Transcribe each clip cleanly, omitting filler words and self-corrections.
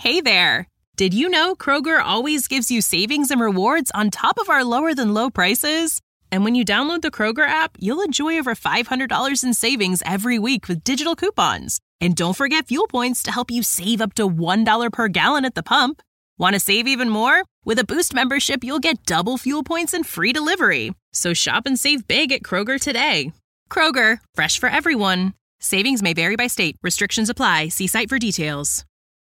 Hey there! Did you know Kroger always gives you savings and rewards on top of our lower-than-low prices? And when you download the Kroger app, you'll enjoy over $500 in savings every week with digital coupons. And don't forget fuel points to help you save up to $1 per gallon at the pump. Want to save even more? With a Boost membership, you'll get double fuel points and free delivery. So shop and save big at Kroger today. Kroger, fresh for everyone. Savings may vary by state. Restrictions apply. See site for details.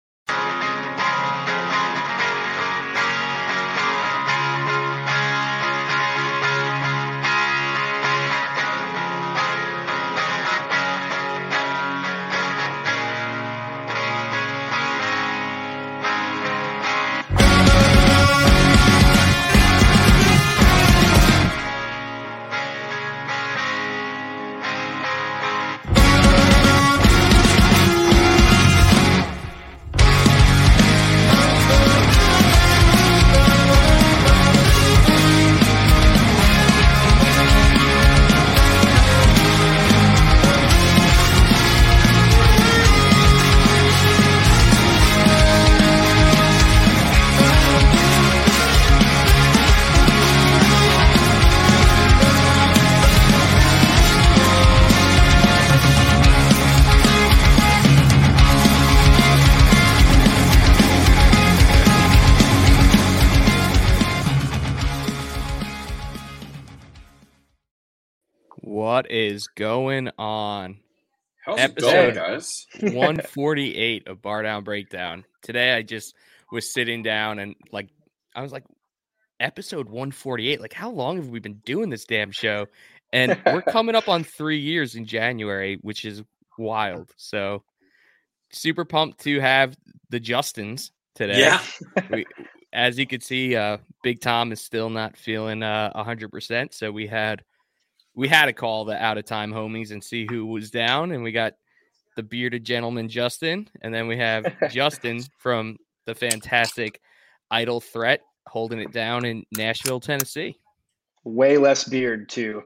What is going on? How's it going, guys? 148 of Bar Down Breakdown. Today I just was sitting down and I was like, episode 148. Like, how long have we been doing this damn show? And we're coming up on 3 years in January, which is wild. So super pumped to have the Justins today. Yeah. As you can see, Big Tom is still not feeling 100%. So we had to call the out of time homies and see who was down, and we got the bearded gentleman Justin, and then we have Justin from the fantastic Idle Threat holding it down in Nashville, Tennessee. Way less beard too.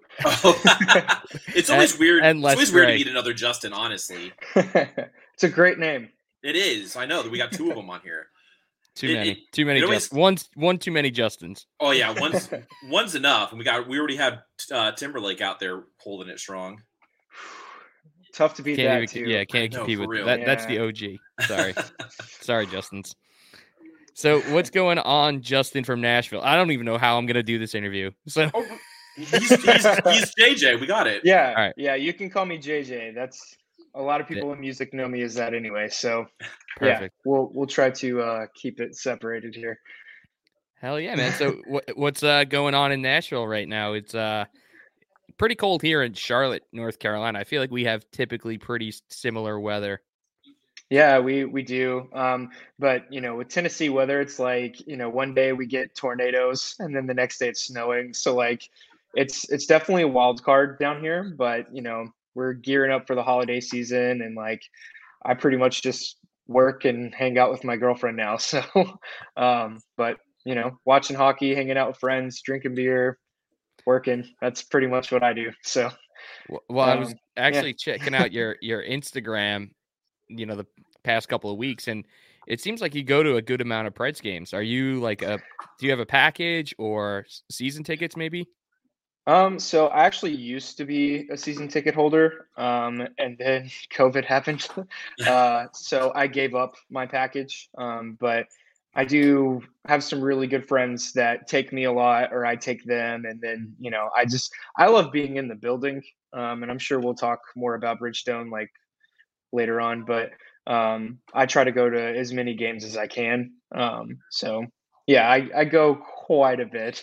It's always weird. And it's always weird to meet another Justin, honestly. It's a great name. It is. I know that we got two of them on here. Too many. One too many Justins. Oh yeah, one's enough. And we already have Timberlake out there holding it strong. Tough to beat that too. Yeah, can't compete with that. That's the OG. Sorry, Justins. So what's going on, Justin from Nashville? I don't even know how I'm gonna do this interview. So he's JJ. We got it. Yeah, all right. Yeah. You can call me JJ. That's a lot of people in music know me as that anyway. So perfect. Yeah, we'll try to keep it separated here. Hell yeah, man. So what's going on in Nashville right now? It's pretty cold here in Charlotte, North Carolina. I feel like we have typically pretty similar weather. Yeah, we do. But with Tennessee weather, it's like, one day we get tornadoes and then the next day it's snowing. So like it's definitely a wild card down here, but we're gearing up for the holiday season, and like I pretty much just work and hang out with my girlfriend now. So but watching hockey, hanging out with friends, drinking beer, working, that's pretty much what I do. So well, I was actually checking out your Instagram, the past couple of weeks, and it seems like you go to a good amount of Preds games. Are you do you have a package or season tickets maybe? So I actually used to be a season ticket holder, and then COVID happened. So I gave up my package. But I do have some really good friends that take me a lot, or I take them. And then, I love being in the building. And I'm sure we'll talk more about Bridgestone later on, but I try to go to as many games as I can. So yeah, I go quite a bit.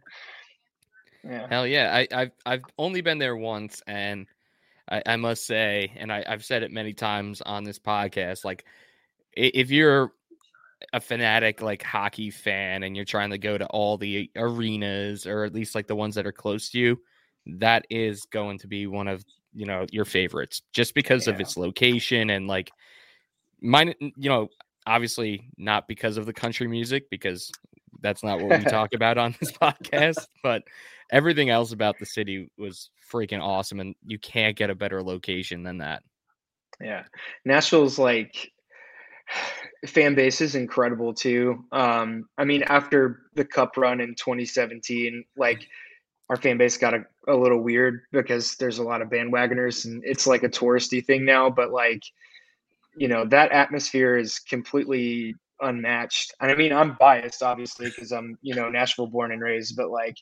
Yeah. Hell yeah. I've only been there once, and I must say, and I've said it many times on this podcast, like if you're a fanatic hockey fan and you're trying to go to all the arenas, or at least the ones that are close to you, that is going to be one of your favorites, just because of its location and mine, obviously not because of the country music, because that's not what we talk about on this podcast, but everything else about the city was freaking awesome, and you can't get a better location than that. Yeah. Nashville's fan base is incredible too. I mean, after the cup run in 2017, like our fan base got a little weird because there's a lot of bandwagoners and it's like a touristy thing now, but like, that atmosphere is completely unmatched. And I mean, I'm biased obviously because I'm, Nashville born and raised, but like,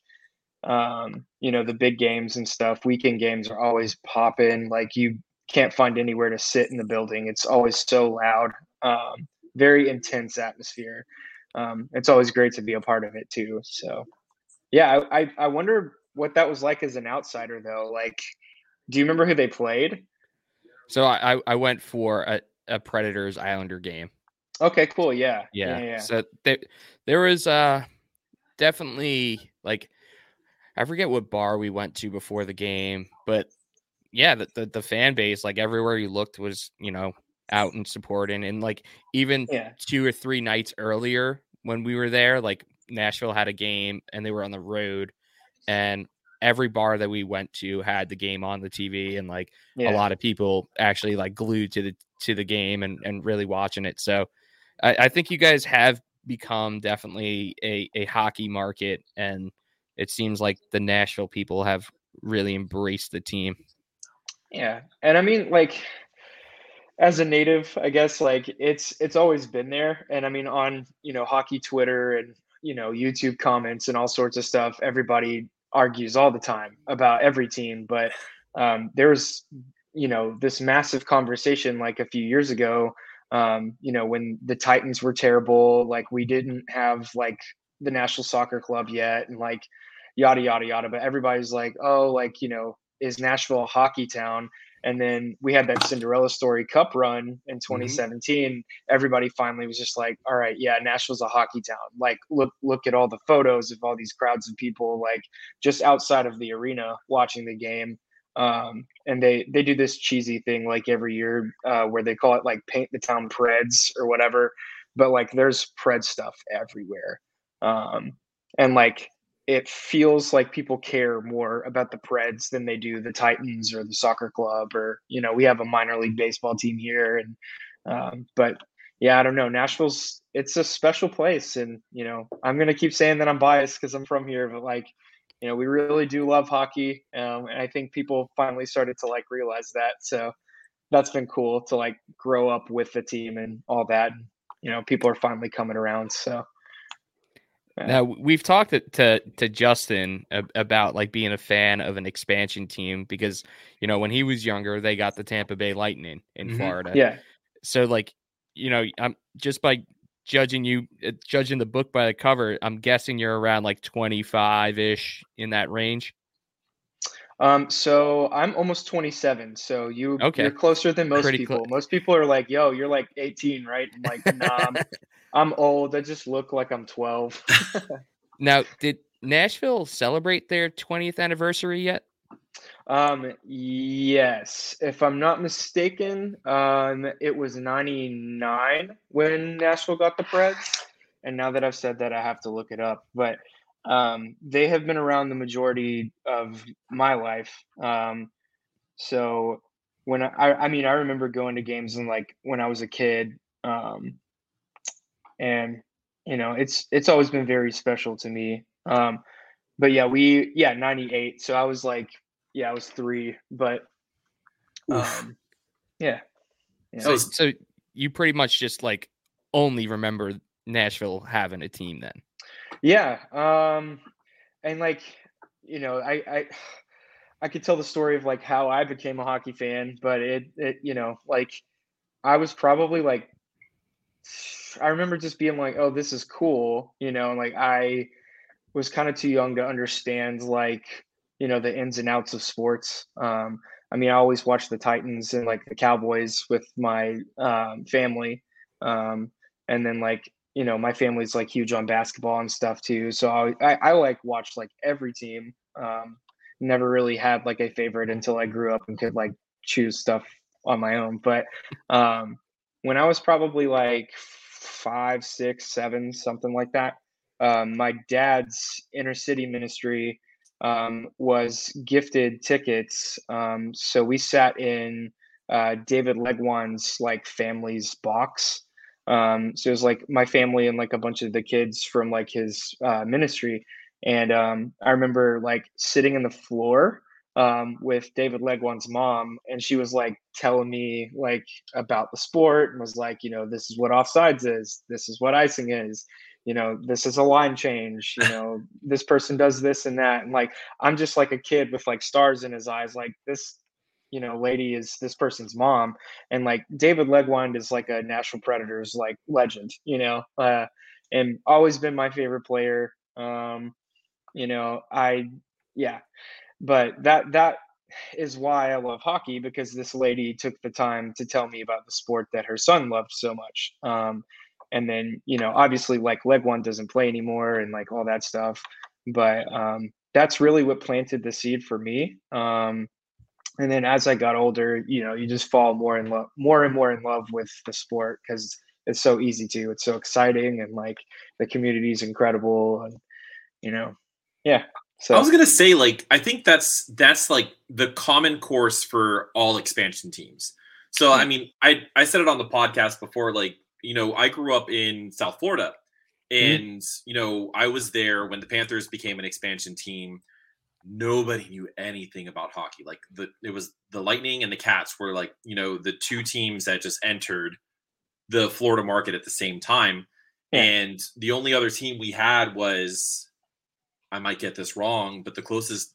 the big games and stuff, weekend games are always popping. Like you can't find anywhere to sit in the building. It's always so loud. Very intense atmosphere. It's always great to be a part of it too. So yeah, I wonder what that was like as an outsider though. Like, do you remember who they played? So I went for a Predators Islander game. Okay, cool. Yeah. So there was definitely like, I forget what bar we went to before the game, but yeah, the fan base, like everywhere you looked was, out and supporting. And like even 2 or 3 nights earlier when we were there, like Nashville had a game and they were on the road, and every bar that we went to had the game on the TV, and like a lot of people actually like glued to the game and really watching it. So I think you guys have become definitely a hockey market, and it seems like the Nashville people have really embraced the team. Yeah. And I mean, like, as a native, I guess like it's always been there. And I mean, on, hockey Twitter and, YouTube comments and all sorts of stuff, everybody argues all the time about every team. But there's, this massive conversation like a few years ago, when the Titans were terrible, like we didn't have like the National Soccer Club yet, and like yada yada yada. But everybody's like, oh, like, is Nashville a hockey town? And then we had that Cinderella Story Cup run in 2017. Mm-hmm. Everybody finally was just like, all right, yeah, Nashville's a hockey town. Like, look at all the photos of all these crowds of people, like just outside of the arena watching the game. And they do this cheesy thing like every year where they call it like Paint the Town Preds or whatever. But like there's Pred stuff everywhere. And like, it feels like people care more about the Preds than they do the Titans or the soccer club, or, we have a minor league baseball team here. And, but yeah, I don't know. Nashville's, it's a special place. And, I'm going to keep saying that I'm biased because I'm from here, but like, we really do love hockey. And I think people finally started to like realize that. So that's been cool to like grow up with the team and all that. People are finally coming around. So. Now we've talked to Justin about like being a fan of an expansion team because, when he was younger, they got the Tampa Bay Lightning in Florida. Yeah. So like, I'm just by judging the book by the cover, I'm guessing you're around like 25-ish in that range. So I'm almost 27. So you're closer than most people. Most people are like, yo, you're like 18, right? I'm like, nah, I'm old. I just look like I'm 12. Now, did Nashville celebrate their 20th anniversary yet? Yes. If I'm not mistaken, it was 99 when Nashville got the Preds. And now that I've said that, I have to look it up. But they have been around the majority of my life. So when I remember going to games and like when I was a kid, and it's always been very special to me. But yeah, 98. So I was like, I was 3, but yeah. So you pretty much just like only remember Nashville having a team then. Yeah. And like, I could tell the story of like how I became a hockey fan, but it like I was probably like, I remember just being like, oh, this is cool. And like, I was kind of too young to understand like, the ins and outs of sports. I always watched the Titans and like the Cowboys with my family. And then like, my family's like huge on basketball and stuff too. So I like watched like every team. Never really had like a favorite until I grew up and could like choose stuff on my own. But when I was probably like 5, 6, 7, something like that, my dad's inner city ministry was gifted tickets. So we sat in David Legwan's like family's box. So it was like my family and like a bunch of the kids from like his ministry. And I remember like sitting in the floor with David Legwan's mom, and she was like telling me like about the sport and was like, this is what offsides is, this is what icing is, this is a line change, this person does this and that. And like, I'm just like a kid with like stars in his eyes, like this, lady is this person's mom. And like David Legwand is like a Nashville Predators like legend, and always been my favorite player. I yeah, but that is why I love hockey, because this lady took the time to tell me about the sport that her son loved so much. And then, obviously like Legwand doesn't play anymore and like all that stuff, but that's really what planted the seed for me. And then as I got older, you just fall more and more in love with the sport, because it's so easy to, it's so exciting, and like the community is incredible, and yeah. So I was gonna say, like, I think that's like the common course for all expansion teams. So I mean, I said it on the podcast before, like, I grew up in South Florida, and I was there when the Panthers became an expansion team. Nobody knew anything about hockey. Like it was the Lightning and the Cats were like, the two teams that just entered the Florida market at the same time. Yeah. And the only other team we had was, I might get this wrong, but the closest,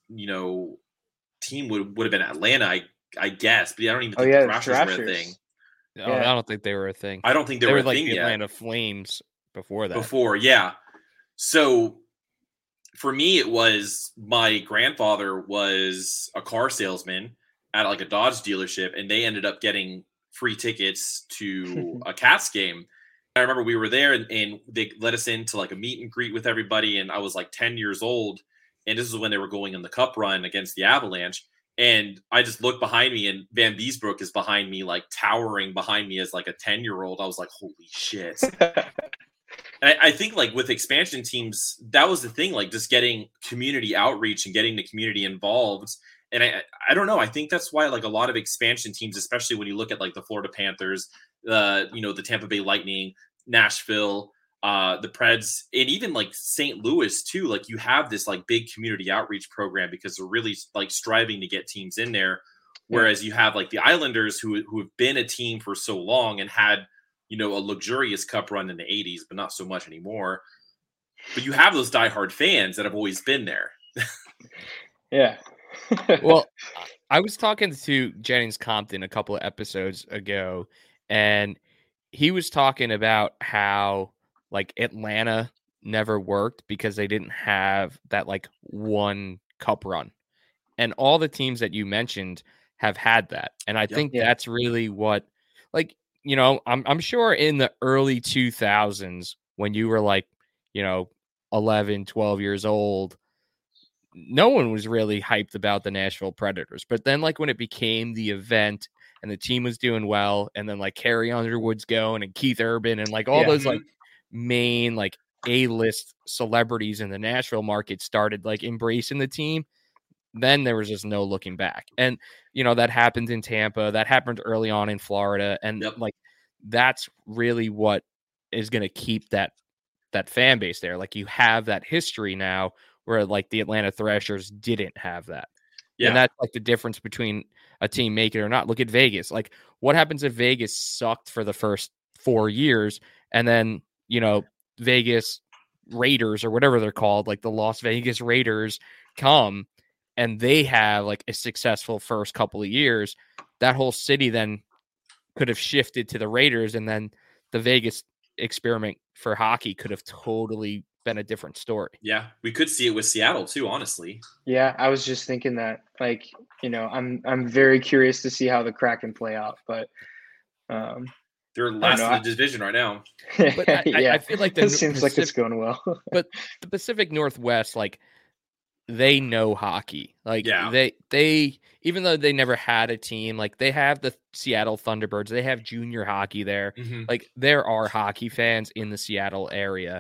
team would have been Atlanta, I guess. But I don't even think the Thrashers were a thing. No, I don't think they were a thing. I don't think they were a like thing the yet. Atlanta Flames before that. Yeah. So for me, it was my grandfather was a car salesman at like a Dodge dealership, and they ended up getting free tickets to a Cats game. I remember we were there, and they let us into like a meet and greet with everybody. And I was like 10 years old. And this is when they were going in the cup run against the Avalanche. And I just looked behind me, and Van Beesbrook is behind me, like towering behind me as like a 10-year-old. I was like, holy shit. And I think like with expansion teams, that was the thing, like just getting community outreach and getting the community involved. And I don't know. I think that's why like a lot of expansion teams, especially when you look at like the Florida Panthers, the Tampa Bay Lightning, Nashville, the Preds, and even like St. Louis too. Like you have this like big community outreach program because they're really like striving to get teams in there. Whereas you have like the Islanders who have been a team for so long and had, a luxurious cup run in the 80s, but not so much anymore. But you have those diehard fans that have always been there. Yeah. Well, I was talking to Jennings Compton a couple of episodes ago, and he was talking about how like Atlanta never worked because they didn't have that like one cup run. And all the teams that you mentioned have had that. And I think that's really what, like, I'm sure in the early 2000s when you were like, 11, 12 years old, no one was really hyped about the Nashville Predators. But then like when it became the event and the team was doing well, and then like Carrie Underwood's going and Keith Urban and like all those like main like A-list celebrities in the Nashville market started like embracing the team, then there was just no looking back. And, that happened in Tampa, that happened early on in Florida. And like, that's really what is going to keep that fan base there. Like you have that history now where like the Atlanta Thrashers didn't have that. Yeah. And that's like the difference between a team making it or not. Look at Vegas. Like what happens if Vegas sucked for the first 4 years and then, Vegas Raiders or whatever they're called, like the Las Vegas Raiders come and they have like a successful first couple of years, that whole city then could have shifted to the Raiders, and then the Vegas experiment for hockey could have totally been a different story. Yeah, we could see it with Seattle too, honestly. Yeah, I was just thinking that, like, I'm very curious to see how the Kraken play out, but they're last in the division right now. But I feel like it seems like it's going well. But the Pacific Northwest, like, they know hockey. Like they even though they never had a team, like they have the Seattle Thunderbirds, they have junior hockey there. Mm-hmm. Like there are hockey fans in the Seattle area.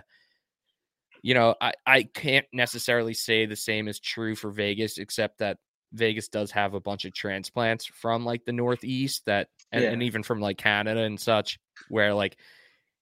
I can't necessarily say the same is true for Vegas, except that Vegas does have a bunch of transplants from like the Northeast and even from like Canada and such, where like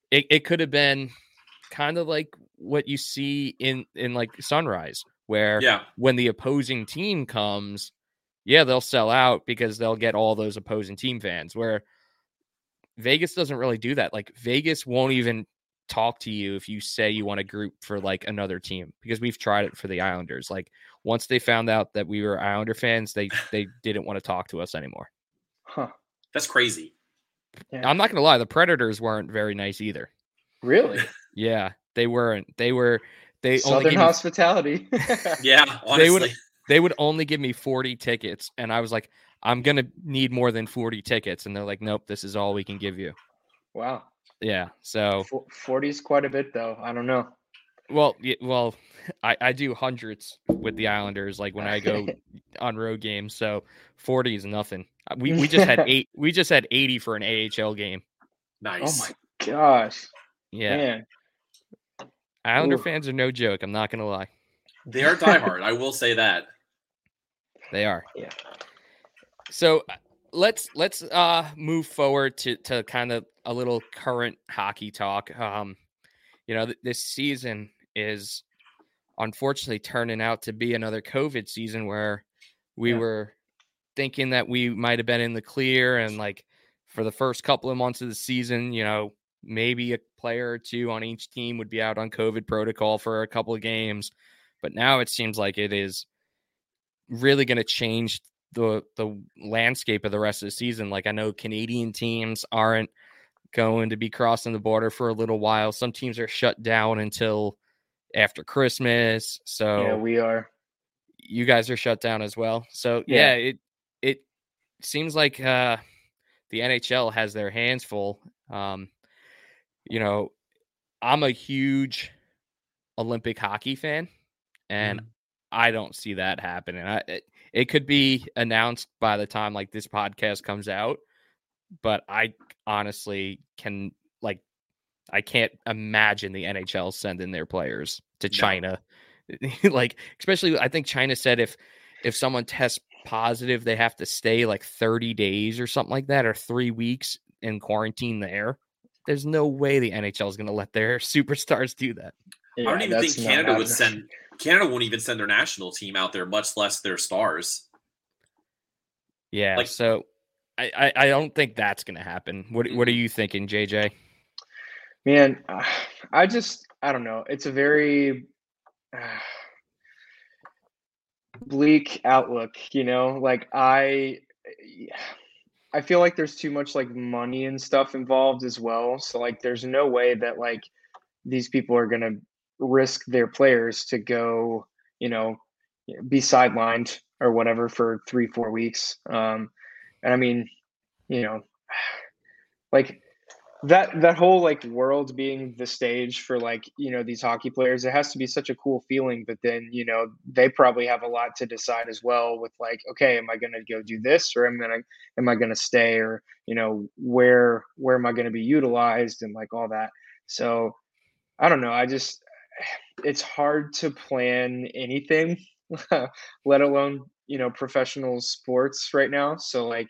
it could have been kind of like what you see in like Sunrise, where when the opposing team comes, they'll sell out because they'll get all those opposing team fans, where Vegas doesn't really do that. Like Vegas won't even talk to you if you say you want a group for like another team, because we've tried it for the Islanders. Like once they found out that we were Islander fans, they didn't want to talk to us anymore. Huh. That's crazy. Yeah. I'm not going to lie. The Predators weren't very nice either. Really? Yeah, they weren't. They Southern only hospitality. Yeah, honestly. They would only give me 40 tickets. And I was like, I'm going to need more than 40 tickets. And they're like, nope, this is all we can give you. Wow. Yeah. So 40 is quite a bit, though. I don't know. Well, I do hundreds with the Islanders, like when I go on road games. So 40 is nothing. We just had We just had 80 for an AHL game. Nice. Oh my gosh. Yeah. Man. Islander fans are no joke. I'm not gonna lie. They are diehard. I will say that. They are. Yeah. So let's move forward to kind of a little current hockey talk. This season is unfortunately turning out to be another COVID season, where we were thinking that we might have been in the clear, and like for the first couple of months of the season, maybe a player or two on each team would be out on COVID protocol for a couple of games. But now it seems like it is really going to change the landscape of the rest of the season. Like I know Canadian teams aren't going to be crossing the border for a little while. Some teams are shut down until after Christmas. So yeah, we are. You guys are shut down as well. So it seems like the NHL has their hands full. I'm a huge Olympic hockey fan, and I don't see that happening. It could be announced by the time like this podcast comes out, but I honestly I can't imagine the NHL sending their players to China. Like, especially I think China said if someone tests positive, they have to stay like 30 days or something like that, or 3 weeks in quarantine there. There's no way the NHL is going to let their superstars do that. Yeah, I don't even think Canada won't even send their national team out there, much less their stars. Yeah, so I don't think that's going to happen. What are you thinking, JJ? Man, I don't know. It's a very bleak outlook, like I feel like there's too much like money and stuff involved as well. So like there's no way that like these people are going to risk their players to go, be sidelined or whatever for 3-4 weeks. And I mean, like that whole like world being the stage for like, these hockey players, it has to be such a cool feeling. But then, they probably have a lot to decide as well with like, okay, am I going to go do this, or am I going to stay, or, where am I going to be utilized, and like all that. So I don't know. It's hard to plan anything, let alone, professional sports right now. So like,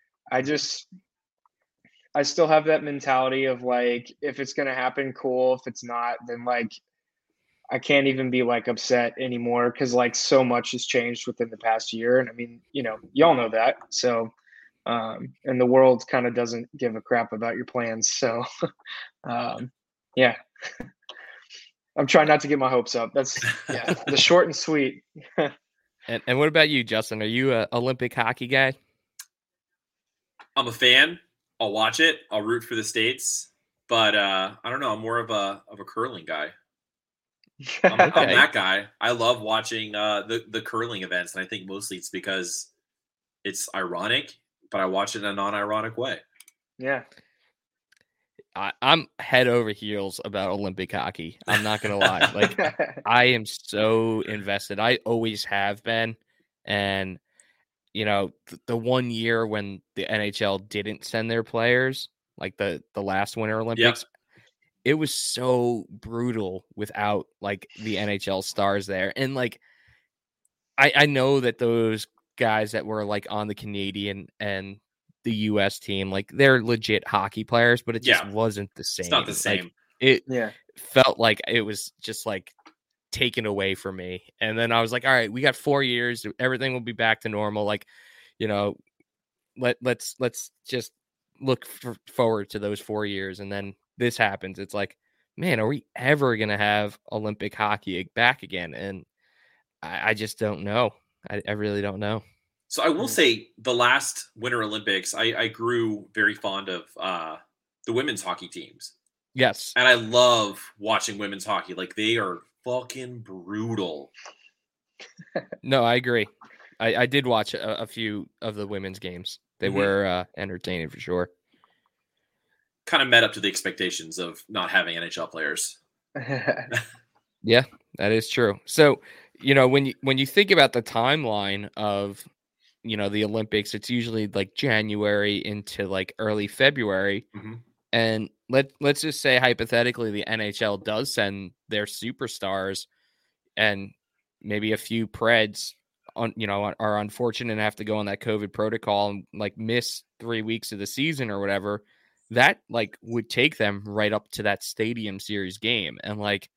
I still have that mentality of like, if it's going to happen, cool. If it's not, then like, I can't even be like upset anymore, because like so much has changed within the past year. And I mean, y'all know that. So, and the world kind of doesn't give a crap about your plans. So, yeah, I'm trying not to get my hopes up. That's the short and sweet. And what about you, Justin? Are you an Olympic hockey guy? I'm a fan. I'll watch it. I'll root for the States, but I don't know. I'm more of a curling guy. I'm that guy. I love watching the curling events, and I think mostly it's because it's ironic, but I watch it in a non-ironic way. Yeah. I'm head over heels about Olympic hockey. I'm not going to lie. Like, I am so invested. I always have been. And, the 1 year when the NHL didn't send their players, like the last Winter Olympics, it was so brutal without like the NHL stars there. And like, I know that those guys that were like on the Canadian and the U.S. team. Like they're legit hockey players, but it just wasn't the same. It's not the same. Like, it felt like it was just like taken away from me. And then I was like, all right, we got 4 years. Everything will be back to normal. Like, you know, let's just look forward to those 4 years. And then this happens. It's like, man, are we ever going to have Olympic hockey back again? And I just don't know. I really don't know. So I will say the last Winter Olympics, I grew very fond of the women's hockey teams. Yes. And I love watching women's hockey. Like, they are fucking brutal. No, I agree. I did watch a few of the women's games. They were entertaining for sure. Kind of met up to the expectations of not having NHL players. Yeah, that is true. So, you know, when you think about the timeline of, you know, the Olympics, it's usually like January into like early February. Mm-hmm. And let's just say hypothetically the NHL does send their superstars, and maybe a few Preds are unfortunate and have to go on that COVID protocol and like miss 3 weeks of the season or whatever. That like would take them right up to that Stadium Series game. And like,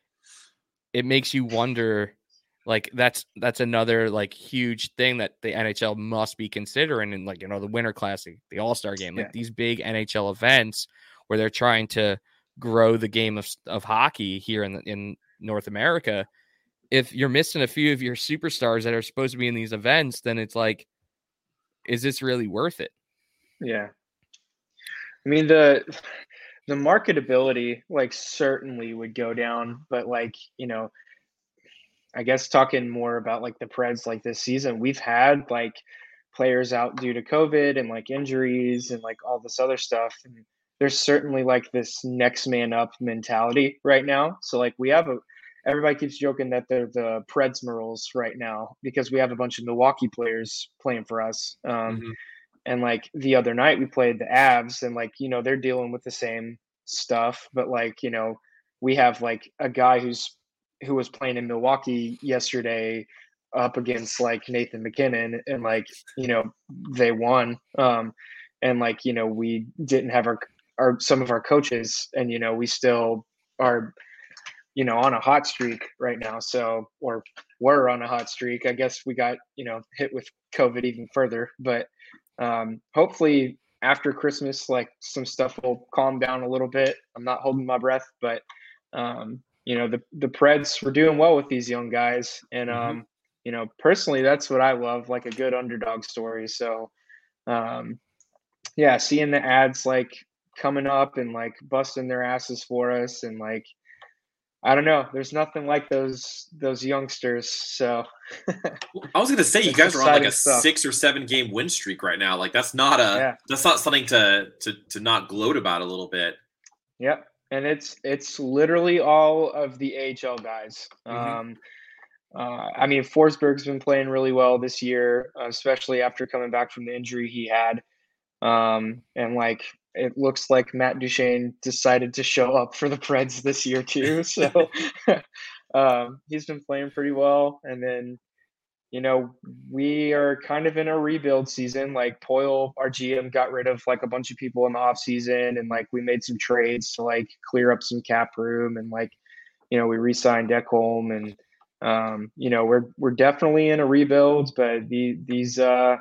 it makes you wonder, like that's another like huge thing that the NHL must be considering in, like, you know, the Winter Classic, the All-Star game, like these big NHL events where they're trying to grow the game of hockey here in North America. If you're missing a few of your superstars that are supposed to be in these events, then it's like, is this really worth it? Yeah. I mean, the marketability like certainly would go down, but like, you know, I guess talking more about like the Preds, like this season, we've had like players out due to COVID and like injuries and like all this other stuff. And there's certainly like this next man up mentality right now. So like everybody keeps joking that they're the Predsmerals right now because we have a bunch of Milwaukee players playing for us. And like the other night we played the Avs, and like, you know, they're dealing with the same stuff, but like, you know, we have like a guy who was playing in Milwaukee yesterday up against like Nathan McKinnon, and like, you know, they won. And like, you know, we didn't have some of our coaches, and, you know, we still are, you know, on a hot streak right now. So, or we're on a hot streak. I guess we got, you know, hit with COVID even further, but hopefully after Christmas, like some stuff will calm down a little bit. I'm not holding my breath, but you know, the Preds were doing well with these young guys, and you know, personally, that's what I love, like a good underdog story. So yeah, seeing the ads like coming up and like busting their asses for us, and like, I don't know, there's nothing like those youngsters. So I was gonna say, you guys are on like a 6 or 7 game win streak right now. Like that's not something to not gloat about a little bit. Yep. And it's literally all of the AHL guys. I mean, Forsberg's been playing really well this year, especially after coming back from the injury he had. And like, it looks like Matt Duchene decided to show up for the Preds this year too. So he's been playing pretty well. And then, you know, we are kind of in a rebuild season. Like Poyle, our GM, got rid of like a bunch of people in the off season, and like we made some trades to like clear up some cap room, and like, you know, we re-signed Ekholm, and you know, we're definitely in a rebuild, but these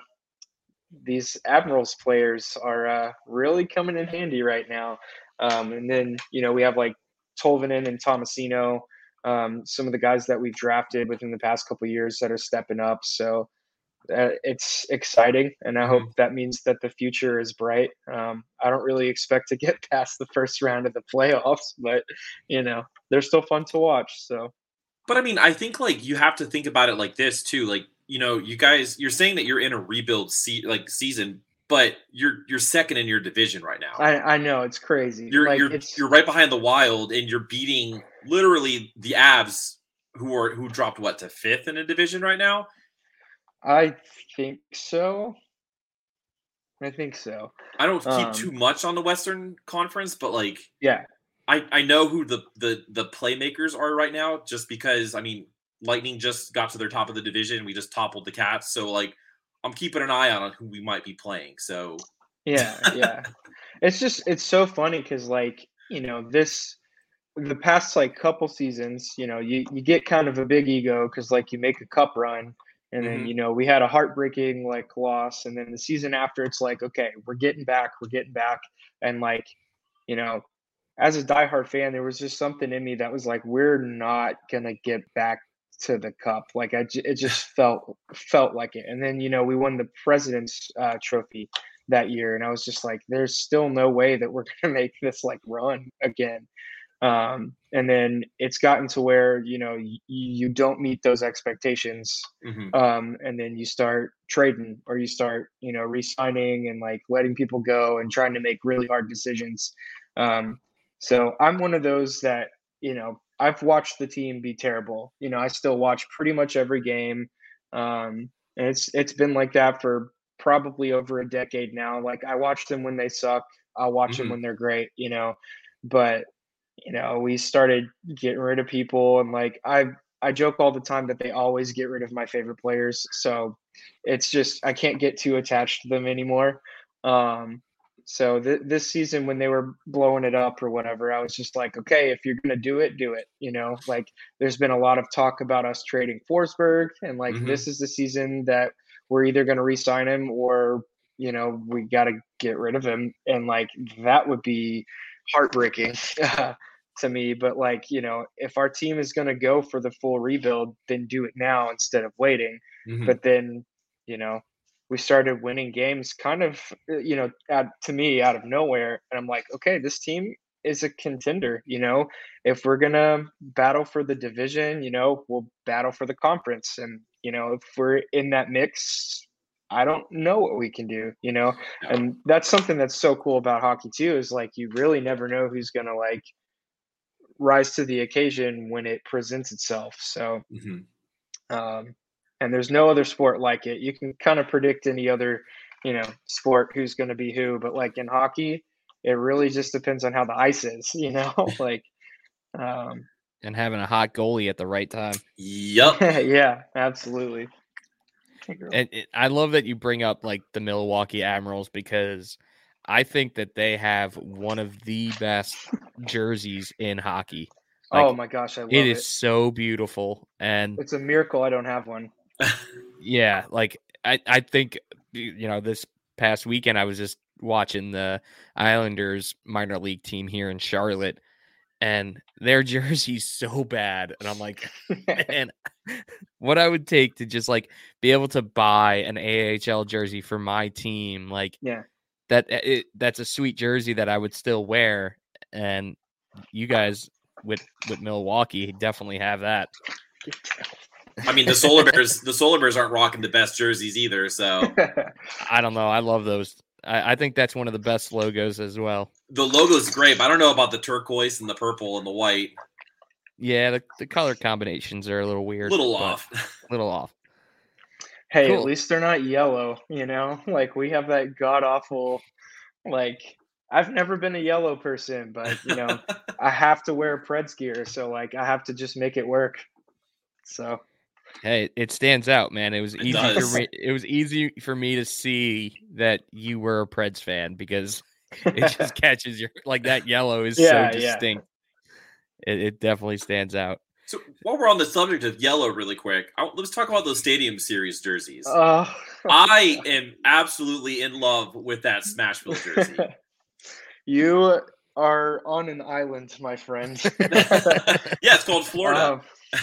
Admirals players are really coming in handy right now. And then, you know, we have like Tolvanen and Tomasino, some of the guys that we've drafted within the past couple of years that are stepping up. So it's exciting, and I hope that means that the future is bright. I don't really expect to get past the first round of the playoffs, but, you know, they're still fun to watch. So, but I mean, I think like you have to think about it like this too. Like, you know, you guys, you're saying that you're in a rebuild season, but you're second in your division right now. I know, it's crazy. You're right behind the Wild, and you're beating literally the Avs, who dropped what to 5th in a division right now. I think so. I I don't keep too much on the Western Conference, but like, yeah, I know who the playmakers are right now, just because, I mean, Lightning just got to their top of the division. We just toppled the Cats. So like, I'm keeping an eye on who we might be playing. So Yeah. It's so funny because like, the past like couple seasons, you get kind of a big ego because like you make a cup run and then Mhm. we had a heartbreaking like loss, and then the season after it's like, okay, we're getting back, and like, you know, as a diehard fan, there was just something in me that was like, we're not gonna get back to the cup. Like it just felt like it. And then we won the President's Trophy that year, and I was just like, there's still no way that we're gonna make this like run again. And then it's gotten to where you don't meet those expectations, Mhm. and then you start trading, or you start re-signing and like letting people go and trying to make really hard decisions. So I'm one of those that I've watched the team be terrible. I still watch pretty much every game, and it's been like that for probably over a decade now. Like I watch them when they suck, I'll watch them Mhm. when they're great. But we started getting rid of people, and like I joke all the time that they always get rid of my favorite players. So it's just I can't get too attached to them anymore. Um, so this season when they were blowing it up or whatever, I was just like, okay, if you're gonna do it, do it. Like there's been a lot of talk about us trading Forsberg, and like Mhm. this is the season that we're either gonna re-sign him or we got to get rid of him, and like that would be heartbreaking to me. But like if our team is going to go for the full rebuild, then do it now instead of waiting. Mhm. But then we started winning games kind of to me out of nowhere, and I'm like, okay, this team is a contender. If we're going to battle for the division, we'll battle for the conference, and if we're in that mix, I don't know what we can do. Yeah. And that's something that's so cool about hockey too, is like you really never know who's going to like rise to the occasion when it presents itself. So, Mhm. um, and there's no other sport like it. You can kind of predict any other, sport who's going to be who, but like in hockey, it really just depends on how the ice is, like, um, And having a hot goalie at the right time. Yup. yeah, absolutely. Hey, girl. And I love that you bring up like the Milwaukee Admirals, because I think that they have one of the best jerseys in hockey. Oh Like my gosh, I it love is it. so beautiful. And It's a miracle I don't have one. yeah, like I think this past weekend I was just watching the Islanders minor league team here in Charlotte, and their jersey's so bad, and I'm like, man, what I would take to just like be able to buy an AHL jersey for my team, like Yeah. that's a sweet jersey that I would still wear. And you guys with Milwaukee definitely have that. I mean, the Solar Bears aren't rocking the best jerseys either. So I don't know. I love those. I think that's one of the best logos as well. the logo's great, but I don't know about the turquoise and the purple and the white. Yeah, the color combinations are a little weird. Little but off. A little off. Hey, at Cool. least they're not yellow, Like we have that god awful, like I've never been a yellow person, but I have to wear Preds gear, so like I have to just make it work. So Hey, it stands out, man. It was It easy for does. me. It was easy for me to see that you were a Preds fan, because it just catches your like that yellow is so yeah. distinct. It definitely stands out. So while we're on the subject of yellow, really quick, let's talk about those Stadium Series jerseys. I am absolutely in love with that Smashville jersey. You are on an island, my friend. Yeah, it's called Florida.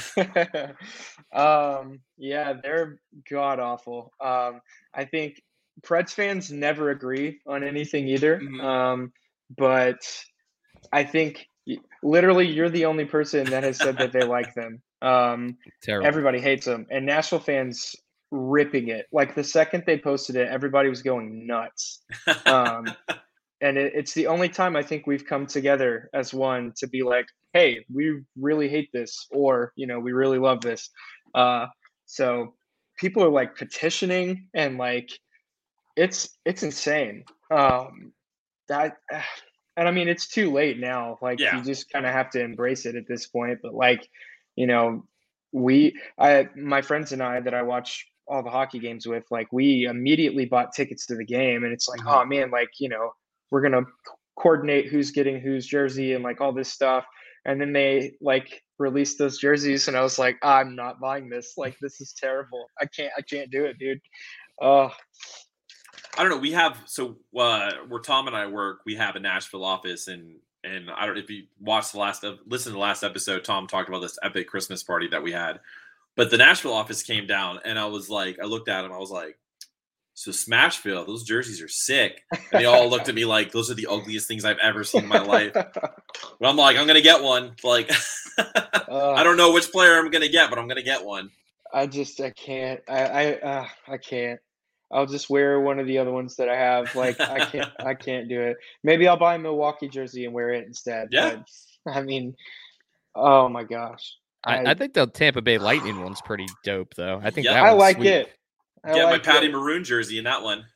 Yeah, they're god awful. I think Preds fans never agree on anything either. Mhm. But I think literally you're the only person that has said that they like them. Terrible. Everybody hates them, and Nashville fans ripping it. Like the second they posted it, everybody was going nuts. And it's the only time I think we've come together as one to be like, hey, we really hate this, or we really love this. So people are like petitioning, and like it's insane. That and I mean it's too late now. Like Yeah. you just kind of have to embrace it at this point. But like, my friends and I that I watch all the hockey games with, like we immediately bought tickets to the game, and it's like, oh man, like we're gonna coordinate who's getting whose jersey and like all this stuff. And then they like released those jerseys, and I was like, I'm not buying this. Like this is terrible. I can't do it, dude. I don't know. We have where Tom and I work, we have a Nashville office, and I don't know if you watched listen to the last episode. Tom talked about this epic Christmas party that we had, but the Nashville office came down, and I looked at him, I was like, so Smashville, those jerseys are sick. And they all looked at me like those are the ugliest things I've ever seen in my life. But I'm like, I'm gonna get one. Like, I don't know which player I'm gonna get, but I'm gonna get one. I can't. I can't. I'll just wear one of the other ones that I have. Like, I can't do it. Maybe I'll buy a Milwaukee jersey and wear it instead. Yeah. But, I mean, oh my gosh. I think the Tampa Bay Lightning one's pretty dope, though. I think that I one's like sweet. it. Get my Patty Maroon jersey in that one.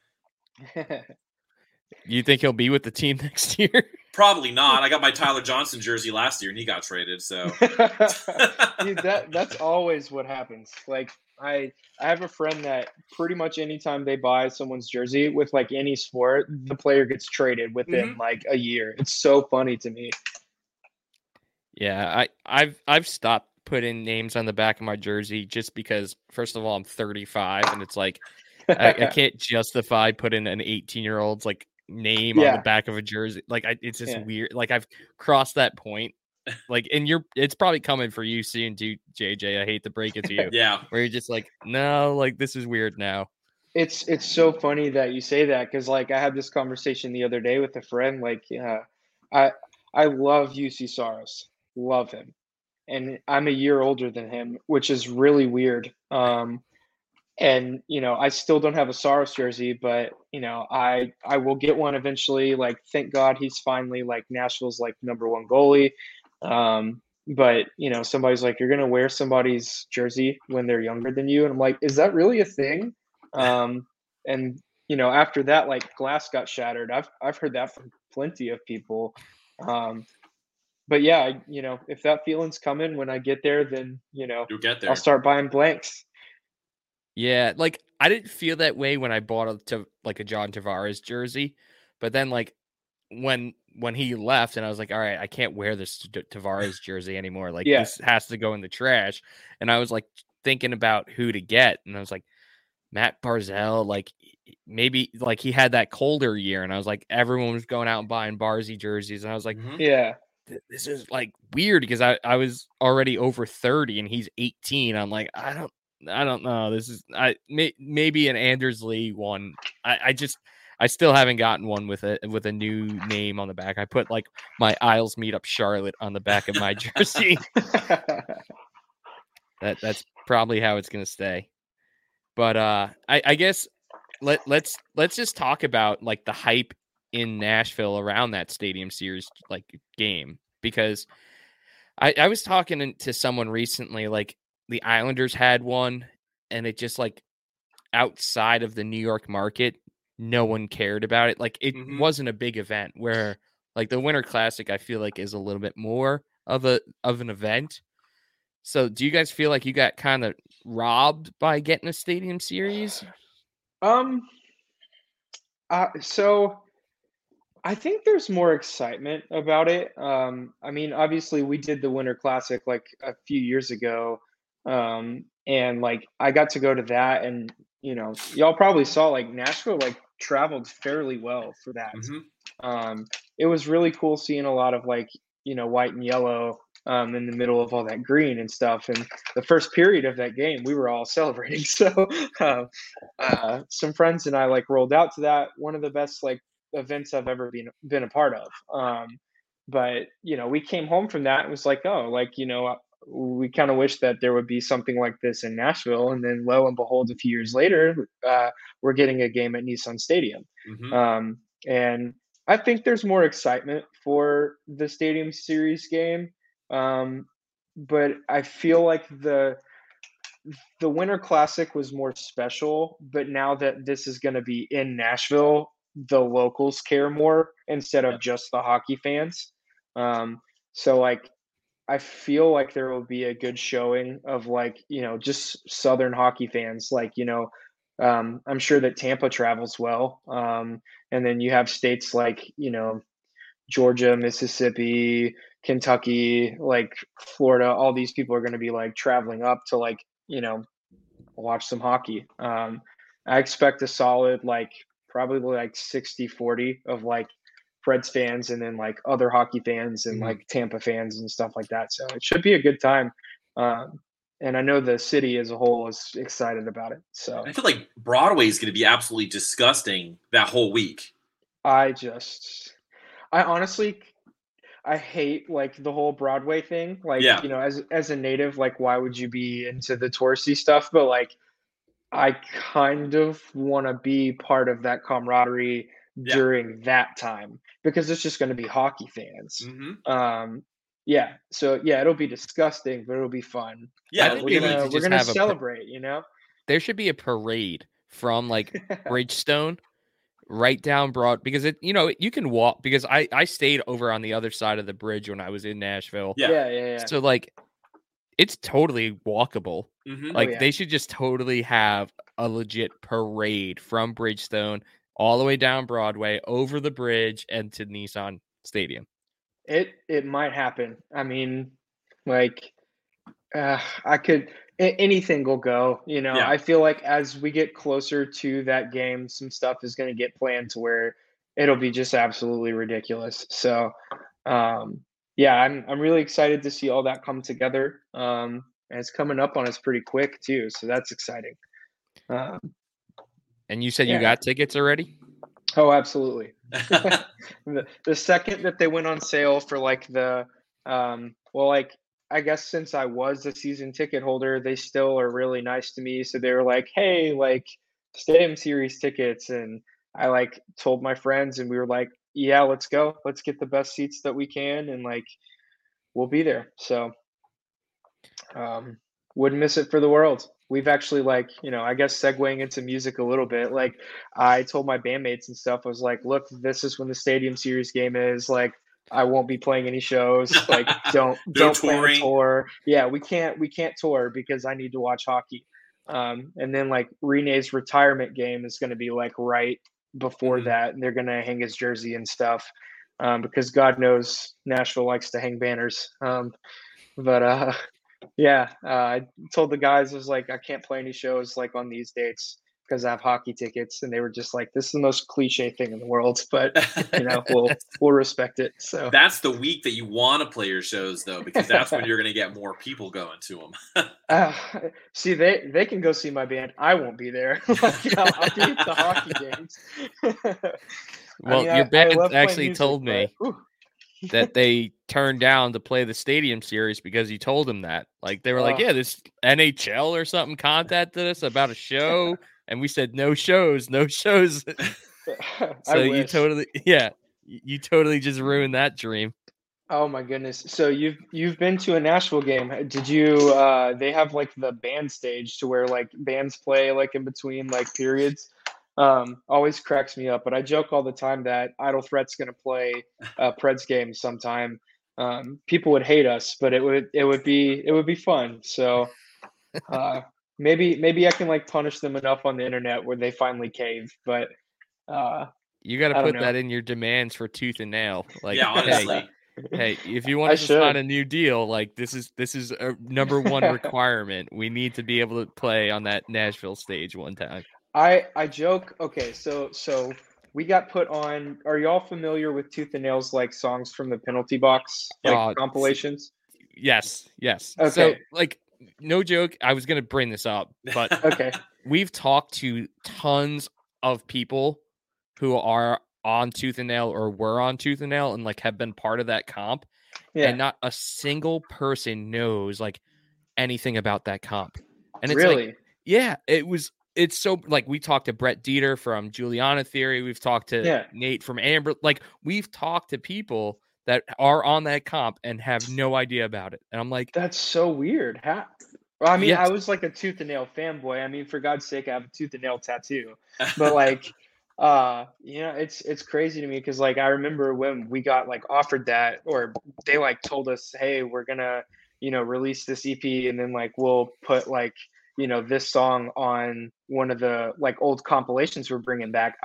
You think he'll be with the team next year? Probably not. I got my Tyler Johnson jersey last year, and he got traded. So, dude, that's always what happens. Like, I have a friend that pretty much anytime they buy someone's jersey with like any sport, the player gets traded within like a year. It's so funny to me. Yeah, I've stopped putting names on the back of my jersey just because, first of all, I'm 35, and it's like I can't justify putting an 18-year-old's like name on the back of a jersey. Like it's just weird. Like I've crossed that point. Like, and it's probably coming for you soon too, JJ. I hate to break it to you. Yeah, where you're just like, no, like this is weird now. It's so funny that you say that, because like I had this conversation the other day with a friend. Like, I love UC Saros, love him, and I'm a year older than him, which is really weird. And I still don't have a Saros jersey, but I will get one eventually. Like, thank God he's finally like Nashville's like #1 goalie. But somebody's like, you're gonna wear somebody's jersey when they're younger than you, and I'm like, is that really a thing? And after that, like glass got shattered. I've heard that from plenty of people. But yeah, if that feeling's coming when I get there, then you'll get there. I'll start buying blanks. Yeah, like I didn't feel that way when I bought a John Tavares jersey, but then like when he left, and I was like, all right, I can't wear this Tavares jersey anymore. Like this has to go in the trash. And I was like thinking about who to get, and I was like, Matt Barzal, like maybe like he had that colder year, and I was like, everyone was going out and buying Barzy jerseys, and I was like, this is like weird because I was already over 30 and he's 18. I'm like, I don't know. This is maybe an Anders Lee one. I still haven't gotten one with a new name on the back. I put like my Isles Meet Up Charlotte on the back of my jersey. That's probably how it's gonna stay. But I guess let's just talk about like the hype in Nashville around that Stadium Series like game, because I was talking to someone recently, like the Islanders had one, and it just like outside of the New York market, no one cared about it. Like it wasn't a big event, where like the Winter Classic, I feel like is a little bit more of an event. So do you guys feel like you got kind of robbed by getting a Stadium Series? So I think there's more excitement about it. I mean, obviously we did the Winter Classic like a few years ago. And like I got to go to that, and y'all probably saw like Nashville like traveled fairly well for that. It was really cool seeing a lot of like white and yellow in the middle of all that green and stuff. And the first period of that game, we were all celebrating. So some friends and I like rolled out to that. One of the best like events I've ever been a part of. But we came home from that and was like, oh, like we kind of wish that there would be something like this in Nashville. And then lo and behold, a few years later, we're getting a game at Nissan Stadium. And I think there's more excitement for the Stadium Series game. But I feel like the Winter Classic was more special, but now that this is going to be in Nashville, the locals care more instead of just the hockey fans. So like, I feel like there will be a good showing of like, just Southern hockey fans. Like, I'm sure that Tampa travels well. And then you have states like, Georgia, Mississippi, Kentucky, like Florida, all these people are going to be like traveling up to like, watch some hockey. I expect a solid, like probably like 60-40 of like Preds fans and then like other hockey fans and like Tampa fans and stuff like that. So it should be a good time. And I know the city as a whole is excited about it. So I feel like Broadway is going to be absolutely disgusting that whole week. I honestly, I hate like the whole Broadway thing. Like, as a native, like, why would you be into the touristy stuff? But like, I kind of want to be part of that camaraderie during that time because it's just going to be hockey fans. So it'll be disgusting, but it'll be fun. Yeah, we're gonna celebrate. There should be a parade from like Bridgestone right down Broad, because you can walk, because I stayed over on the other side of the bridge when I was in Nashville. Yeah. So like, it's totally walkable. Like they should just totally have a legit parade from Bridgestone all the way down Broadway, over the bridge, and to Nissan Stadium. It might happen. I mean, like, anything will go. I feel like as we get closer to that game, some stuff is going to get planned to where it'll be just absolutely ridiculous. So, I'm really excited to see all that come together. And it's coming up on us pretty quick too, so that's exciting. And you said you got tickets already? Oh, absolutely. The second that they went on sale for like the I guess since I was a season ticket holder, they still are really nice to me. So they were like, hey, like Stadium Series tickets. And I like told my friends and we were like, yeah, let's go. Let's get the best seats that we can. And like, we'll be there. So wouldn't miss it for the world. We've actually like, I guess segueing into music a little bit, like I told my bandmates and stuff, I was like, look, this is when the Stadium Series game is. Like, I won't be playing any shows. Like, don't plan a tour. Yeah, we can't tour because I need to watch hockey. And then like Renee's retirement game is going to be like right before that, and they're going to hang his jersey and stuff because God knows Nashville likes to hang banners. I told the guys, I was like, I can't play any shows like on these dates because I have hockey tickets, and they were just like, this is the most cliche thing in the world, but we'll respect it. So that's the week that you want to play your shows though, because that's when you're going to get more people going to them. See, they can go see my band. I won't be there. I'll be at the hockey games. Well, your band actually told me that they turned down to play the Stadium Series because you told them that. Like, they were like, yeah, this NHL or something contacted us about a show, and we said no shows. So you totally just ruined that dream. Oh my goodness. So you've been to a Nashville game. Did you they have like the band stage to where like bands play like in between like periods? Always cracks me up, but I joke all the time that Idle Threat's going to play a Preds game sometime. People would hate us, but it would be fun. So maybe I can like punish them enough on the internet where they finally cave. But you got to put that in your demands for Tooth and Nail. Like, yeah, honestly. Hey, if you want us to sign a new deal, like this is a number one requirement. We need to be able to play on that Nashville stage one time. I joke. Okay, so we got put on. Are y'all familiar with Tooth and Nail's like songs from the Penalty Box compilations? Yes. Okay. So like, no joke, I was gonna bring this up, but okay, we've talked to tons of people who are on Tooth and Nail or were on Tooth and Nail and like have been part of that comp, and not a single person knows like anything about that comp. And it's really, like, yeah, it's so like, we talked to Brett Dieter from Juliana Theory. We've talked to Nate from Amber. Like, we've talked to people that are on that comp and have no idea about it. And I'm like, that's so weird. Well, I mean, I was like a Tooth and Nail fanboy. I mean, for God's sake, I have a Tooth and Nail tattoo. But like, It's crazy to me because like I remember when we got like offered that, or they like told us, hey, we're gonna, release this EP, and then like we'll put like, this song on one of the like old compilations we're bringing back.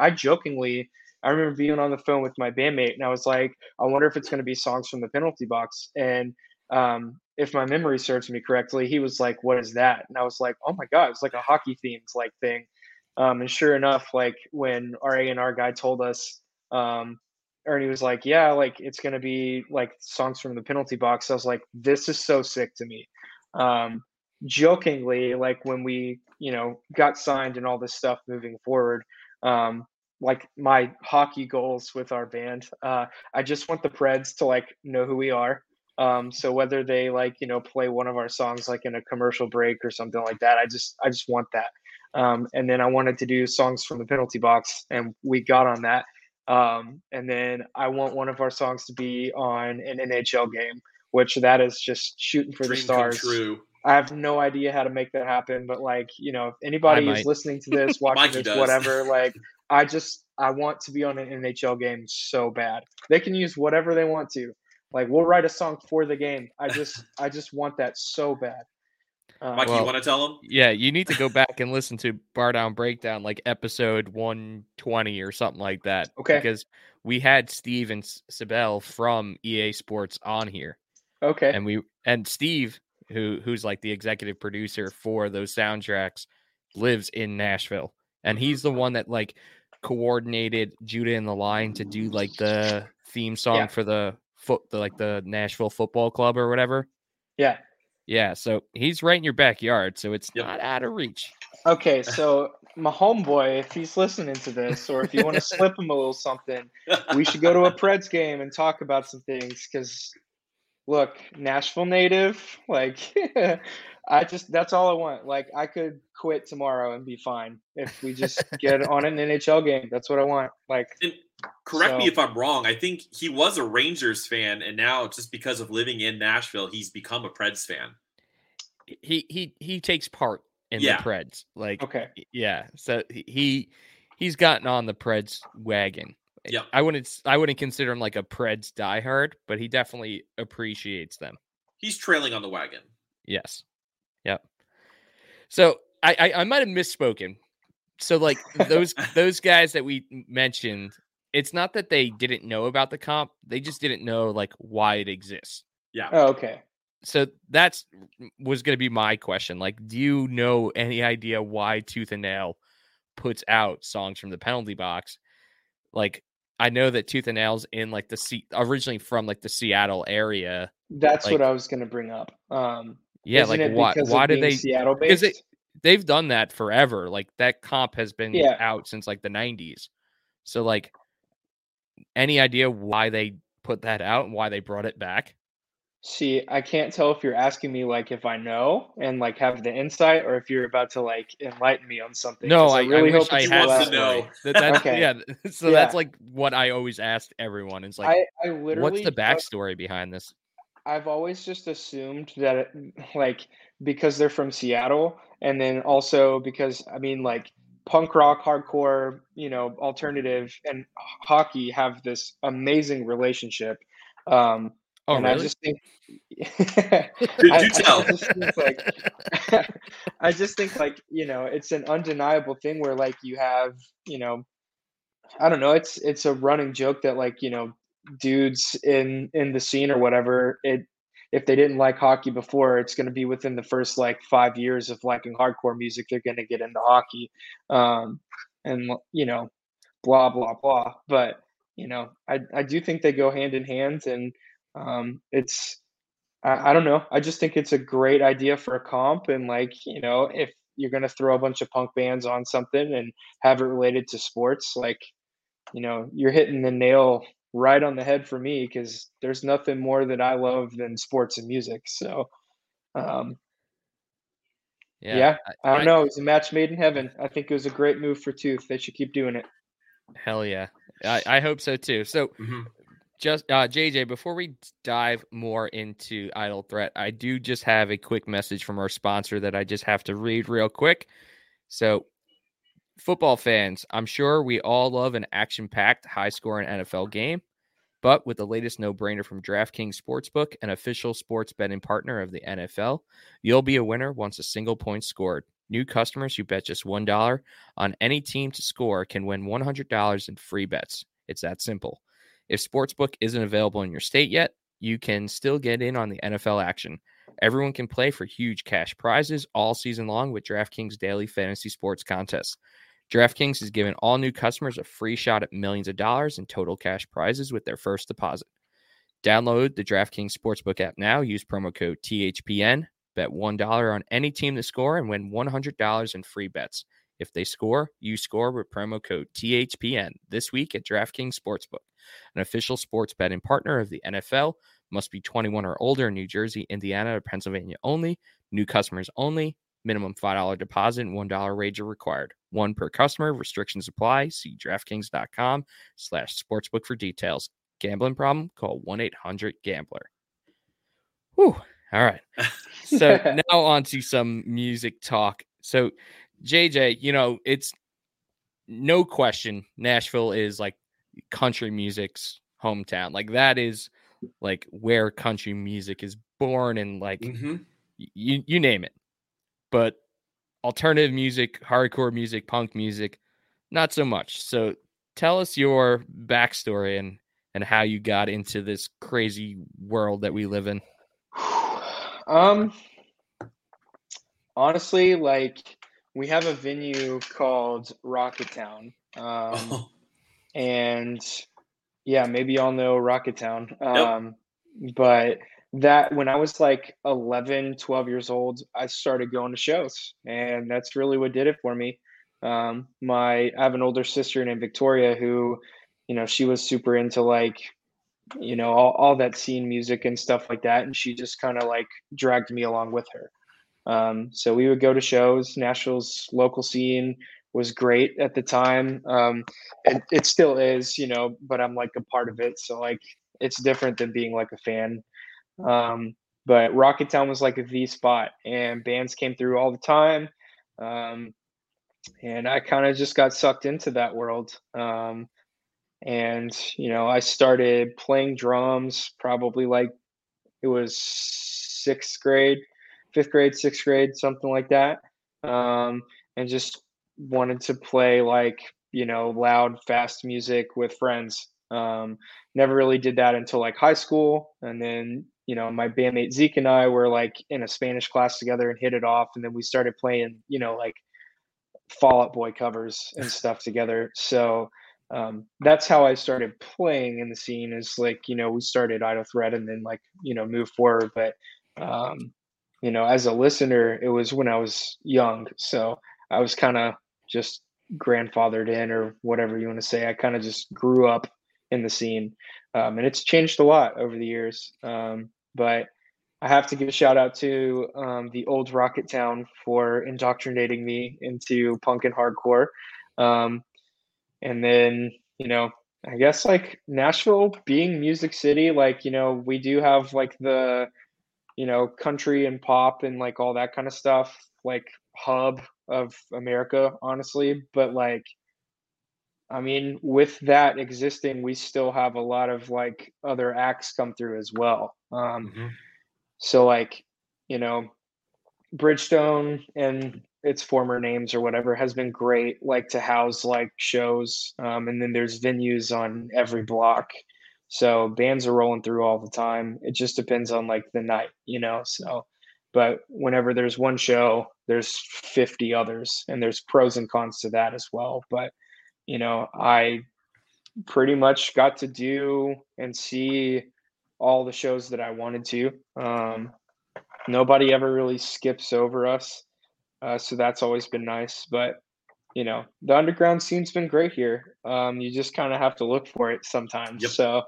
I remember being on the phone with my bandmate, and I was like, I wonder if it's gonna be songs from the Penalty Box. And if my memory serves me correctly, he was like, what is that? And I was like, oh my god, it's like a hockey themed like thing. And sure enough, like when our A&R guy told us, Ernie was like, "Yeah, like it's gonna be like songs from the Penalty Box." I was like, "This is so sick to me." Um, Jokingly, like when we, got signed and all this stuff moving forward, like my hockey goals with our band, I just want the Preds to like know who we are. So whether they like, play one of our songs like in a commercial break or something like that, I just want that. And then I wanted to do songs from the Penalty Box, and we got on that. And then I want one of our songs to be on an NHL game, which that is just shooting for the Dream come stars. true. I have no idea how to make that happen, but like, if I anybody might. is listening to this, watching Mikey this, does. whatever, like, I want to be on an NHL game so bad. They can use whatever they want to. Like, we'll write a song for the game. I just want that so bad. Mikey, you want to tell him? Yeah, you need to go back and listen to Bar Down Breakdown, like episode 120 or something like that. Okay. Because we had Steve and Sibel from EA Sports on here. Okay. And Steve, who's like the executive producer for those soundtracks, lives in Nashville. And he's the one that like coordinated Judah and the Line to do like the theme song for the Nashville Football Club or whatever. Yeah. Yeah, so he's right in your backyard, so it's not out of reach. Okay, so my homeboy, if he's listening to this, or if you want to slip him a little something, we should go to a Preds game and talk about some things. Because, look, Nashville native, like, that's all I want. Like, I could quit tomorrow and be fine if we just get on an NHL game. That's what I want. Like, and correct me if I'm wrong. I think he was a Rangers fan, and now just because of living in Nashville, he's become a Preds fan. He takes part in the Preds. Like, yeah. So he's gotten on the Preds wagon. Yeah, I wouldn't consider him like a Preds diehard, but he definitely appreciates them. He's trailing on the wagon. Yes. Yep. So I might have misspoken. So like those guys that we mentioned, it's not that they didn't know about the comp, they just didn't know like why it exists. Yeah. Oh, okay. So was going to be my question. Like, do you know any idea why Tooth and Nail puts out songs from the Penalty Box? Like, I know that Tooth and Nail's in like originally from like the Seattle area. That's like, what I was going to bring up. Yeah, like why do they? Seattle based? Because they've done that forever. Like that comp has been out since like the 90s. So like, any idea why they put that out and why they brought it back? See, I can't tell if you're asking me like if I know and like have the insight, or if you're about to like enlighten me on something. No, I really hope I had to know. Okay. Yeah, so that's like what I always asked everyone. It's like, I literally, what's the backstory behind this? I've always just assumed that like because they're from Seattle, and then also because I mean like punk rock, hardcore, alternative, and hockey have this amazing relationship. Oh, and really? I just think I just think like it's an undeniable thing where like you have I don't know, it's a running joke that like dudes in the scene or whatever, if they didn't like hockey before, it's going to be within the first like 5 years of liking hardcore music they're going to get into hockey, and blah blah blah. But I do think they go hand in hand, and I don't know. I just think it's a great idea for a comp, and like if you're gonna throw a bunch of punk bands on something and have it related to sports, like you're hitting the nail right on the head for me, because there's nothing more that I love than sports and music. So, I don't know. It's a match made in heaven. I think it was a great move for Tooth. They should keep doing it. Hell yeah, I hope so too. So. Just JJ, before we dive more into Idle Threat, I do just have a quick message from our sponsor that I just have to read real quick. So football fans, I'm sure we all love an action-packed, high-scoring NFL game. But with the latest no-brainer from DraftKings Sportsbook, an official sports betting partner of the NFL, you'll be a winner once a single point scored. New customers who bet just $1 on any team to score can win $100 in free bets. It's that simple. If Sportsbook isn't available in your state yet, you can still get in on the NFL action. Everyone can play for huge cash prizes all season long with DraftKings Daily Fantasy Sports Contests. DraftKings is giving all new customers a free shot at millions of dollars in total cash prizes with their first deposit. Download the DraftKings Sportsbook app now. Use promo code THPN. Bet $1 on any team to score and win $100 in free bets. If they score, you score with promo code THPN this week at DraftKings Sportsbook, an official sports betting partner of the NFL. Must be 21 or older in New Jersey, Indiana, or Pennsylvania only. New customers only. Minimum $5 deposit and $1 wager required. One per customer. Restrictions apply. See DraftKings.com/sportsbook for details. Gambling problem? Call 1-800-GAMBLER. Whew. All right. So now on to some music talk. So, JJ, it's no question Nashville is like country music's hometown. Like that is like where country music is born and like you name it. But alternative music, hardcore music, punk music, not so much. So tell us your backstory and how you got into this crazy world that we live in. Honestly, like we have a venue called Rocketown. And yeah, maybe y'all know Rocketown. But that when I was like 11, 12 years old, I started going to shows, and that's really what did it for me. I have an older sister named Victoria who, she was super into like, all that scene music and stuff like that. And she just kind of like dragged me along with her. So we would go to shows. Nashville's local scene was great at the time. It still is, but I'm like a part of it. So like, it's different than being like a fan. But Rocketown was like the spot, and bands came through all the time. And I kind of just got sucked into that world. And, I started playing drums probably like it was 5th grade, 6th grade, something like that. And just wanted to play like, loud, fast music with friends. Never really did that until like high school. And then, my bandmate Zeke and I were like in a Spanish class together and hit it off. And then we started playing, like Fall Out Boy covers and stuff together. So that's how I started playing in the scene is like, we started Idle Threat and then like, move forward. But, as a listener, it was when I was young. So I was kind of just grandfathered in or whatever you want to say. I kind of just grew up in the scene. And it's changed a lot over the years. But I have to give a shout out to the old Rocketown for indoctrinating me into punk and hardcore. And then, I guess like Nashville being Music City, like, we do have like the, country and pop and like all that kind of stuff, like hub of America, honestly. But like, I mean, with that existing, we still have a lot of like other acts come through as well. So like, Bridgestone and its former names or whatever has been great, like to house like shows. And then there's venues on every block. So bands are rolling through all the time. It just depends on like the night, so, but whenever there's one show, there's 50 others, and there's pros and cons to that as well. But, I pretty much got to do and see all the shows that I wanted to. Nobody ever really skips over us. So that's always been nice. But, the underground scene's been great here. You just kind of have to look for it sometimes. Yep. So,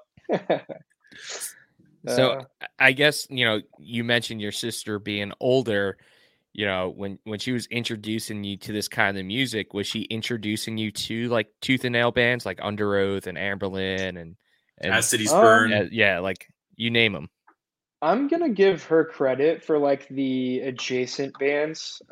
So I guess, you mentioned your sister being older, when she was introducing you to this kind of music, was she introducing you to like Tooth and Nail bands like Under Oath and Anberlin and As Cities Burn? Yeah, like you name them. I'm gonna give her credit for like the adjacent bands.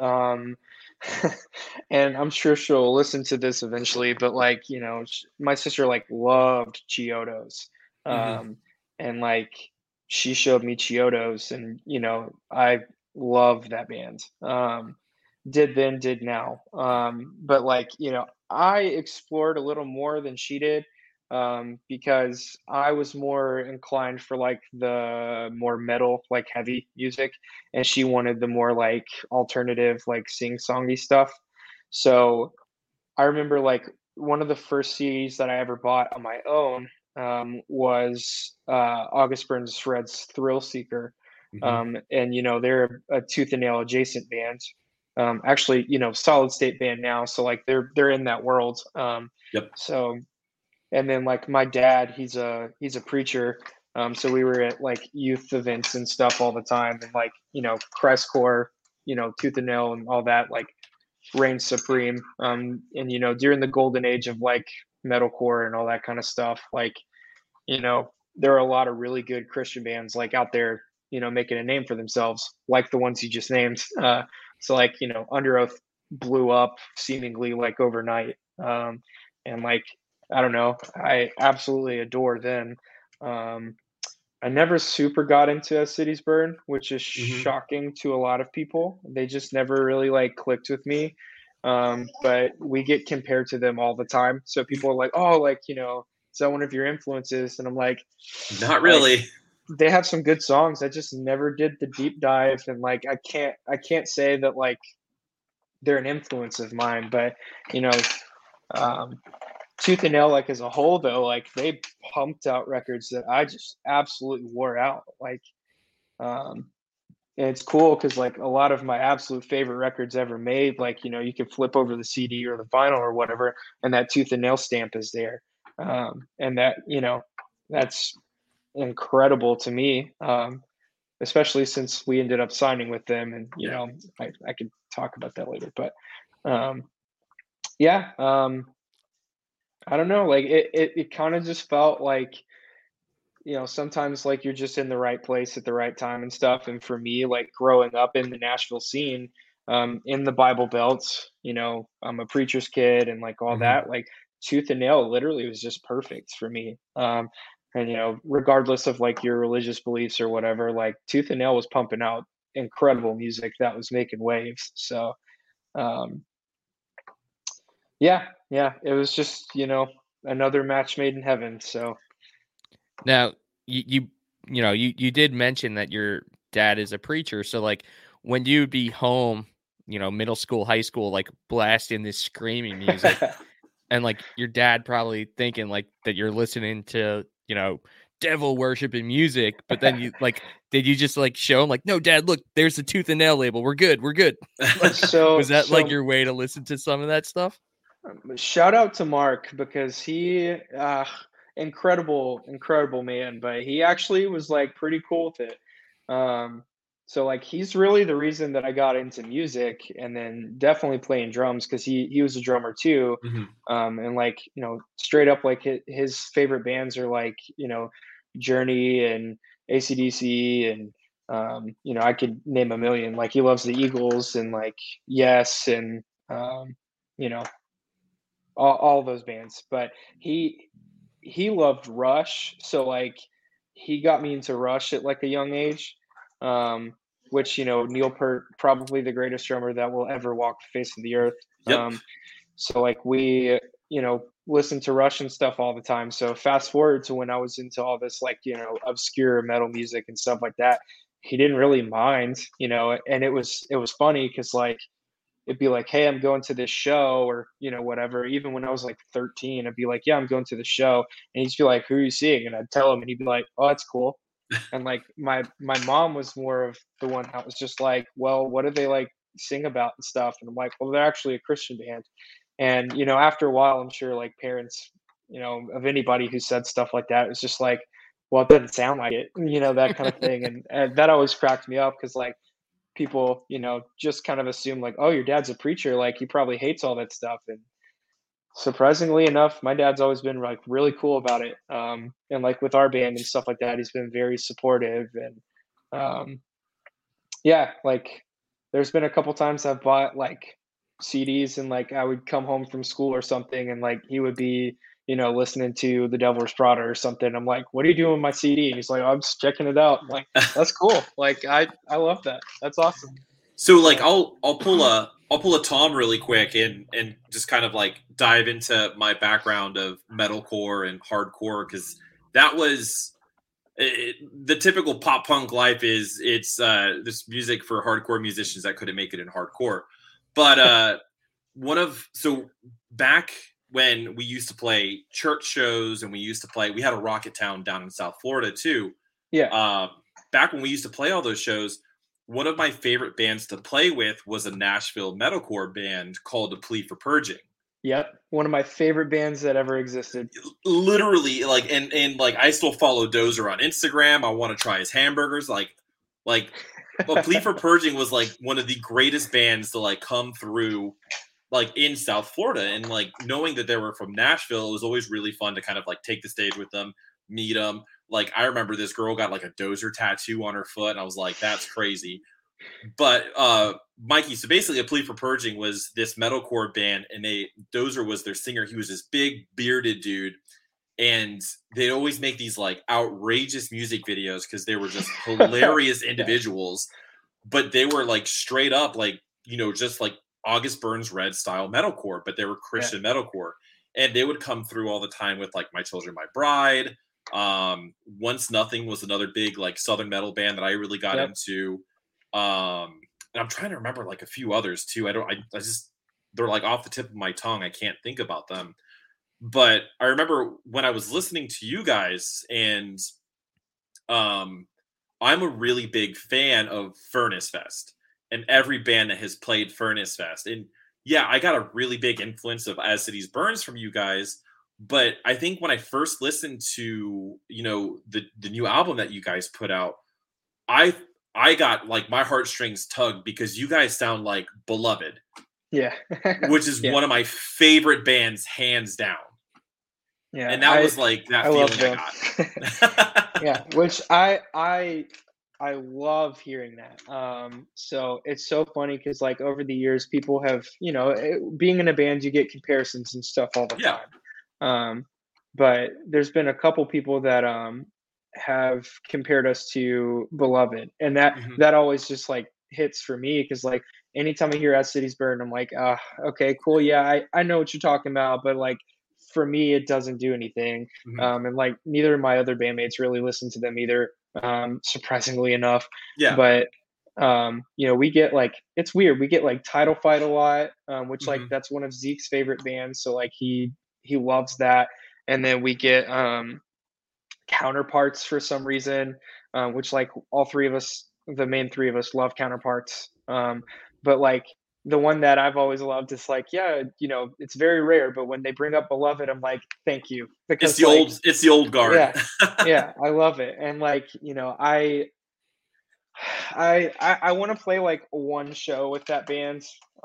And I'm sure she'll listen to this eventually, but like, my sister like loved Chiodos. Hmm. Um, and like she showed me Chiodos and I love that band. Did then, did now. But like, I explored a little more than she did because I was more inclined for like the more metal, like heavy music, and she wanted the more like alternative, like sing-songy stuff. So I remember like one of the first CDs that I ever bought on my own was August Burns Red's Thrill Seeker. Hmm. And they're a Tooth and Nail adjacent band. Actually, Solid State band now, so like they're in that world. Yep. So and then like my dad, he's a preacher. So we were at like youth events and stuff all the time, and like Christcore, Tooth and Nail, and all that like reigned supreme. And during the golden age of like metalcore and all that kind of stuff, like there are a lot of really good Christian bands like out there, making a name for themselves, like the ones you just named. So like Under Oath blew up seemingly like overnight, and like I don't know, I absolutely adore them. Um, I never super got into As Cities Burn, which is Hmm. shocking to a lot of people. They just never really like clicked with me. But we get compared to them all the time. So people are like, "Oh, like is that one of your influences?" And I'm Not like really. they have some good songs. I just never did the deep dive, and like I can't say that like they're an influence of mine. But you know, um, Tooth and Nail, like as a whole, though, like they pumped out records that I just absolutely wore out. Like, um, and it's cool because like a lot of my absolute favorite records ever made, like you can flip over the CD or the vinyl or whatever, and that Tooth and Nail stamp is there, and that that's incredible to me. Especially since we ended up signing with them, and Yeah. I could talk about that later, but um, yeah, I don't know, like it kind of just felt like sometimes like you're just in the right place at the right time and stuff. And for me, like growing up in the Nashville scene, in the Bible Belt, I'm a preacher's kid and like all Hmm. that, like Tooth and Nail literally was just perfect for me. And regardless of like your religious beliefs or whatever, like Tooth and Nail was pumping out incredible music that was making waves. So um, yeah, it was just another match made in heaven. So Now, you did mention that your dad is a preacher, so like when you'd be home, middle school, high school, like blasting this screaming music, and like your dad probably thinking like that you're listening to, devil worshiping music, but then you like, did you just like show him like, no, dad, look, there's the Tooth and Nail label, we're good, we're good. Like, was so that like so your way to listen to some of that stuff? shout out to Mark because he incredible man, but he actually was like pretty cool with it. Um so like he's really the reason that I got into music and then definitely playing drums because he was a drummer too. Hmm. And like, straight up like his favorite bands are like, Journey and AC/DC and I could name a million. Like he loves the Eagles and like Yes and you know all those bands, but he loved Rush, so like he got me into Rush at like a young age, um, which Neil Peart, probably the greatest drummer that will ever walk the face of the earth. Yep. So like we listened to Rush and stuff all the time. So fast forward to when I was into all this like obscure metal music and stuff like that, he didn't really mind, and it was funny because like it'd be like, "Hey, I'm going to this show," or whatever. Even when I was like 13, I'd be like, "Yeah, I'm going to the show," and he'd be like, "Who are you seeing?" And I'd tell him, and he'd be like, "Oh, that's cool." And like my mom was more of the one that was just like, "Well, what do they like sing about and stuff?" And I'm like, "Well, they're actually a Christian band." And after a while, I'm sure like parents, of anybody who said stuff like that, it was just like, "Well, it doesn't sound like it," that kind of thing, and that always cracked me up because like people, just kind of assume like, oh, your dad's a preacher, like he probably hates all that stuff. And surprisingly enough, my dad's always been like really cool about it. And like with our band and stuff like that, he's been very supportive. And Yeah, like there's been a couple times I've bought like CDs and like I would come home from school or something and like he would be, listening to The Devil's Prada or something. I'm like, what are you doing with my CD? And he's like, I'm just checking it out. I'm like, that's cool. Like I love that. That's awesome. So like I'll pull a Tom really quick and just kind of like dive into my background of metalcore and hardcore, because that was the typical pop punk life is it's this music for hardcore musicians that couldn't make it in hardcore. But so back when we used to play church shows and we had a Rocket Town down in South Florida too. Yeah. Back when we used to play all those shows, one of my favorite bands to play with was a Nashville metalcore band called A Plea for Purging. Yep. One of my favorite bands that ever existed. Literally, like, and like, I still follow Dozer on Instagram. I want to try his hamburgers. Like A Plea for Purging was like one of the greatest bands to like come through, like in South Florida. And like knowing that they were from Nashville, it was always really fun to kind of like take the stage with them, meet them. Like, I remember this girl got like a Dozer tattoo on her foot, and I was like, that's crazy. But Mikey, so basically A Plea for Purging was this metalcore band, and Dozer was their singer. He was this big bearded dude, and they'd always make these like outrageous music videos because they were just hilarious individuals. But they were like straight up like, just like August Burns Red style metalcore, but they were Christian metalcore. And they would come through all the time with like My Children, My Bride. Once Nothing was another big like Southern metal band that I really got into. And I'm trying to remember like a few others too. They're like off the tip of my tongue. I can't think about them. But I remember when I was listening to you guys, and I'm a really big fan of Furnace Fest and every band that has played Furnace Fest. And yeah, I got a really big influence of As Cities Burns from you guys. But I think when I first listened to, the new album that you guys put out, I got like my heartstrings tugged because you guys sound like Beloved. Yeah. Which is one of my favorite bands, hands down. Yeah. And that was like that feeling I got. Yeah. Which I love hearing that. So it's so funny because like over the years, people have, being in a band, you get comparisons and stuff all the time. But there's been a couple people that have compared us to Beloved, and that always just like hits for me because like anytime I hear As Cities Burn, I'm like, okay, cool, yeah, I know what you're talking about, but like for me, it doesn't do anything. And like neither of my other bandmates really listen to them either, surprisingly enough. Yeah. But we get like, it's weird. We get like Title Fight a lot, which like that's one of Zeke's favorite bands. So like he loves that. And then we get Counterparts for some reason, which like all three of us, the main three of us, love Counterparts. But like the one that I've always loved is like, it's very rare, but when they bring up Beloved, I'm like, thank you, because it's the old guard. Yeah, I love it. And like, I want to play like one show with that band,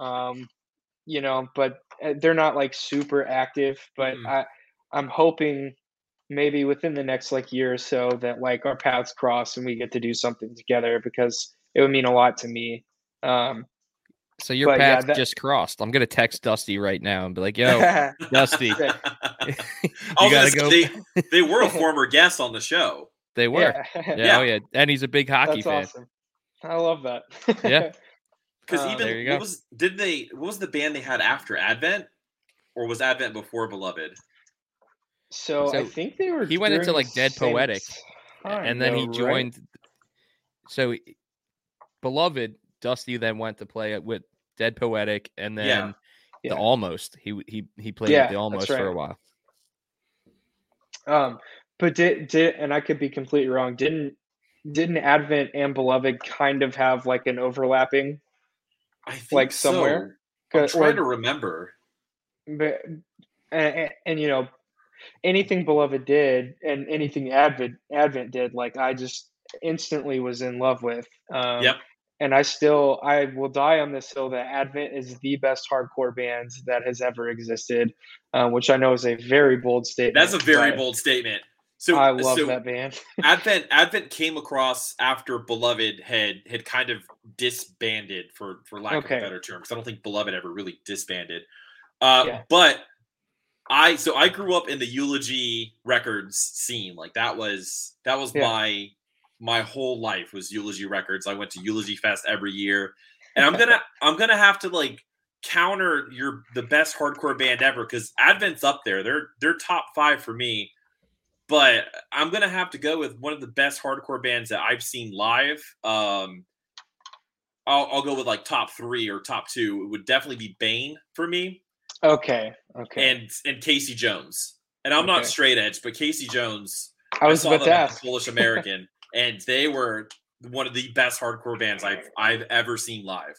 but they're not like super active. But I'm hoping maybe within the next like year or so that like our paths cross and we get to do something together, because it would mean a lot to me. So your paths just crossed. I'm gonna text Dusty right now and be like, "Yo, Dusty, you gotta go." They were a former guest on the show. They were, yeah. Oh yeah, and he's a big hockey fan. Awesome. I love that. Yeah, because even what was the band they had after Advent, or was Advent before Beloved? So I think they were. He went into like Dead Poetic, and then he joined. Right? So Beloved, Dusty then went to play with Dead Poetic, and then the Almost. He played with the Almost for a while. But did and I could be completely wrong. Didn't Advent and Beloved kind of have like an overlapping? I think like somewhere. So. I'm trying to remember. But and anything Beloved did and anything Advent did, like I just instantly was in love with. And I will die on this hill that Advent is the best hardcore band that has ever existed, which I know is a very bold statement. That's a very bold statement. So I love that band. Advent came across after Beloved had kind of disbanded for lack of a better term, because I don't think Beloved ever really disbanded. But I grew up in the Eulogy Records scene. Like that was my whole life was Eulogy Records. I went to Eulogy Fest every year, and I'm gonna have to like counter the best hardcore band ever, because Advent's up there. They're top 5 for me. But I'm gonna have to go with one of the best hardcore bands that I've seen live. I'll go with like top 3 or top 2. It would definitely be Bane for me. Okay. And Casey Jones. And I'm not straight edge, but Casey Jones. I saw them at the Polish American, and they were one of the best hardcore bands I've ever seen live.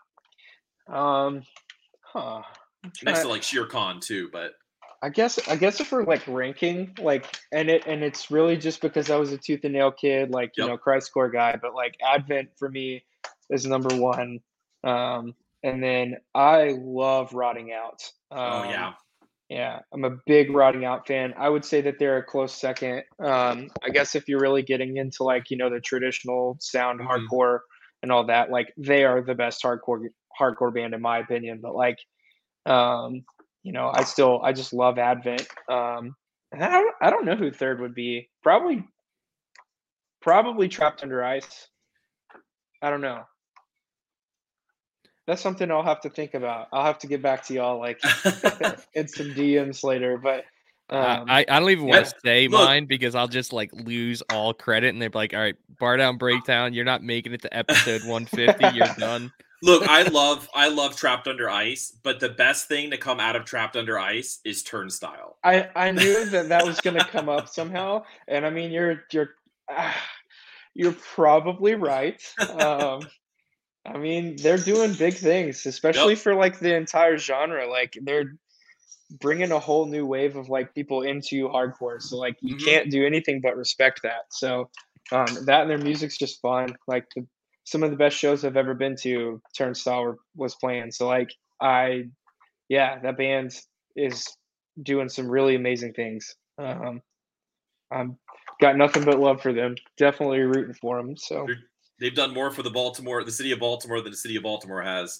Next to like Shere Khan too, but. I guess if we're like ranking, like, and it's really just because I was a tooth and nail kid, like, you know, Christcore guy, but like Advent for me is number 1. And then I love Rotting Out. Yeah, I'm a big Rotting Out fan. I would say that they're a close second. I guess if you're really getting into like, you know, the traditional sound hardcore and all that, like they are the best hardcore band in my opinion. But like, you know, I just love Advent. And I don't know who third would be. Probably Trapped Under Ice. I don't know. That's something I'll have to think about. I'll have to get back to y'all like in some DMs later. But I don't even want to say mine, because I'll just like lose all credit, and they're like, "All right, Bar Down Breakdown, you're not making it to episode 150. You're done." Look, I love Trapped Under Ice, but the best thing to come out of Trapped Under Ice is Turnstile. I knew that was going to come up somehow, and I mean you're probably right. I mean, they're doing big things, especially for like the entire genre. Like they're bringing a whole new wave of like people into hardcore. So like you can't do anything but respect that. So that and their music's just fun. Like some of the best shows I've ever been to, Turnstile was playing. So like that band is doing some really amazing things. I'm got nothing but love for them. Definitely rooting for them. So they've done more for the city of Baltimore than the city of Baltimore has.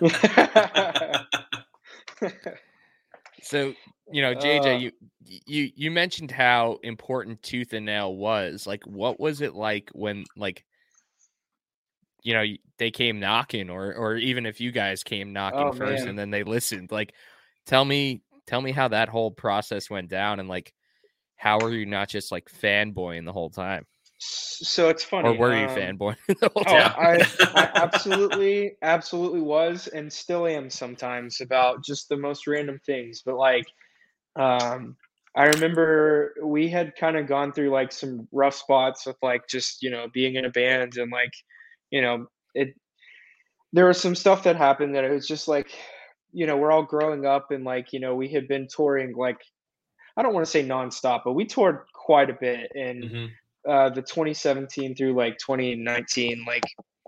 So, you know, JJ, you mentioned how important Tooth and Nail was. Like, what was it like when, like, you know, they came knocking, or even if you guys came knocking first and then they listened? Like, tell me how that whole process went down, and like, how were you not just like fanboying the whole time? So it's funny. Or were you fanboying the whole time? I absolutely was, and still am sometimes, about just the most random things. But like, I remember we had kind of gone through like some rough spots with like just, you know, being in a band, and like, you know, there was some stuff that happened that it was just like, you know, we're all growing up, and like, you know, we had been touring, like, I don't want to say nonstop, but we toured quite a bit in the 2017 through like 2019 like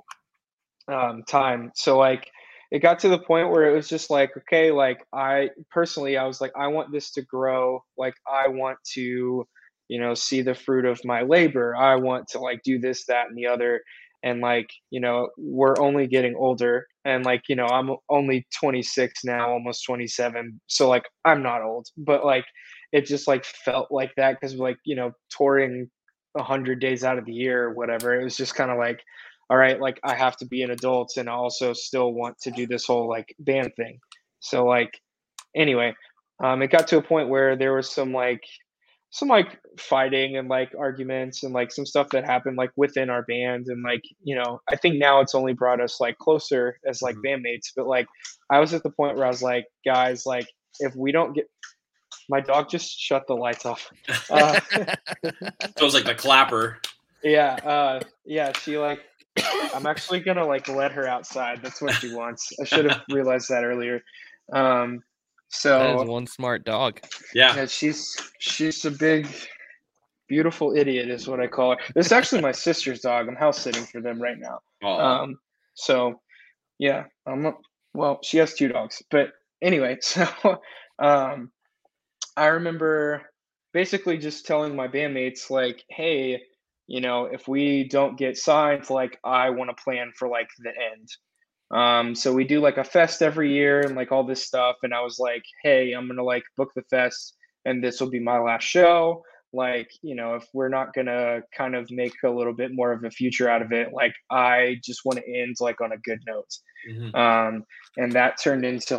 time. So like it got to the point where it was just like, okay, like I was like, I want this to grow. Like I want to, you know, see the fruit of my labor. I want to like do this, that, and the other. And like, you know, we're only getting older, and like, you know, I'm only 26 now, almost 27. So like, I'm not old, but like, it just like felt like that, because like, you know, touring 100 days out of the year or whatever, it was just kind of like, all right, like I have to be an adult and also still want to do this whole like band thing. So like, anyway, it got to a point where there was some fighting and like arguments and like some stuff that happened like within our band. And like, you know, I think now it's only brought us like closer as like bandmates. But like, I was at the point where I was like, guys, like if we don't get, my dog just shut the lights off. So it was like the clapper. Yeah. She like, I'm actually going to like let her outside. That's what she wants. I should have realized that earlier. So that is one smart dog. Yeah. She's a big, beautiful idiot is what I call her. This is actually my sister's dog. I'm house sitting for them right now. So yeah, well, she has 2 dogs, but anyway, so, I remember basically just telling my bandmates like, hey, if we don't get signed, like I want to plan for like the end. So we do like a fest every year and like all this stuff. And I was like, hey, I'm gonna like book the fest and this will be my last show. Like, if we're not gonna kind of make a little bit more of a future out of it, like I just want to end like on a good note. And that turned into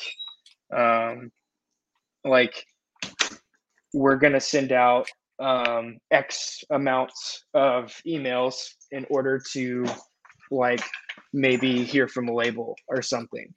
like we're gonna send out X amounts of emails in order to like maybe hear from a label or something.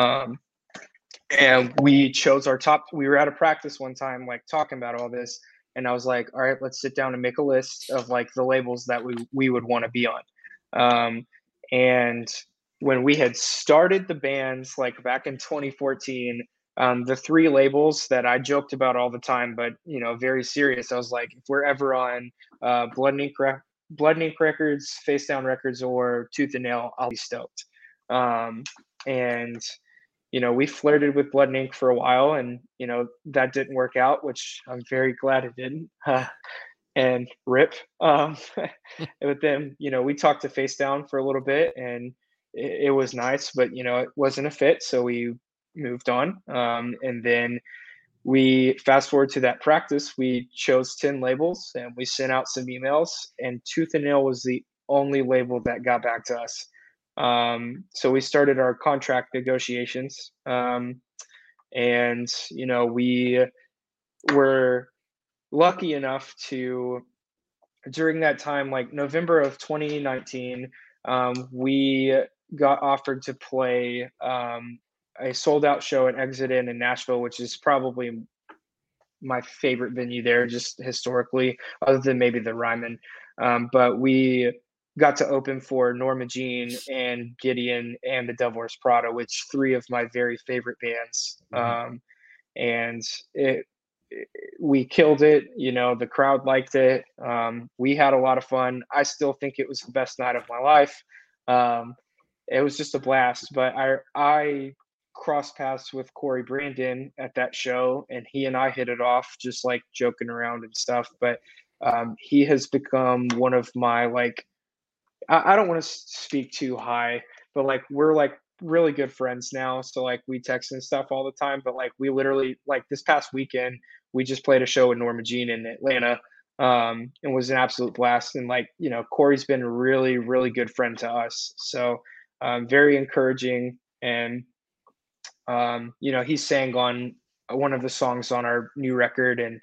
And we chose we were at a practice one time, like talking about all this. And I was like, all right, let's sit down and make a list of like the labels that we would want to be on. And when we had started the bands, like back in 2014, the 3 labels that I joked about all the time, but, very serious, I was like, if we're ever on Blood and Ink Records, Face Down Records, or Tooth and Nail, I'll be stoked. And we flirted with Blood and Ink for a while, and that didn't work out, which I'm very glad it didn't. And rip. With them, we talked to Face Down for a little bit, and it was nice, but it wasn't a fit, so we moved on. And then we fast forward to that practice. We chose 10 labels, and we sent out some emails, and Tooth and Nail was the only label that got back to us. So we started our contract negotiations, and we were lucky enough to, during that time, like November of 2019, we got offered to play a sold out show at Exit Inn in Nashville, which is probably my favorite venue there, just historically, other than maybe the Ryman. But we got to open for Norma Jean and Gideon and the Devil Wears Prada, which 3 of my very favorite bands. And we killed it. The crowd liked it. We had a lot of fun. I still think it was the best night of my life. It was just a blast. But I crossed paths with Corey Brandon at that show, and he and I hit it off, just like joking around and stuff. But he has become one of my, like, I don't want to speak too high, but like we're like really good friends now. So like we text and stuff all the time. But like we literally, like this past weekend, we just played a show with Norma Jean in Atlanta, and was an absolute blast. And like, Corey's been a really, really good friend to us. So very encouraging. And he sang on one of the songs on our new record. And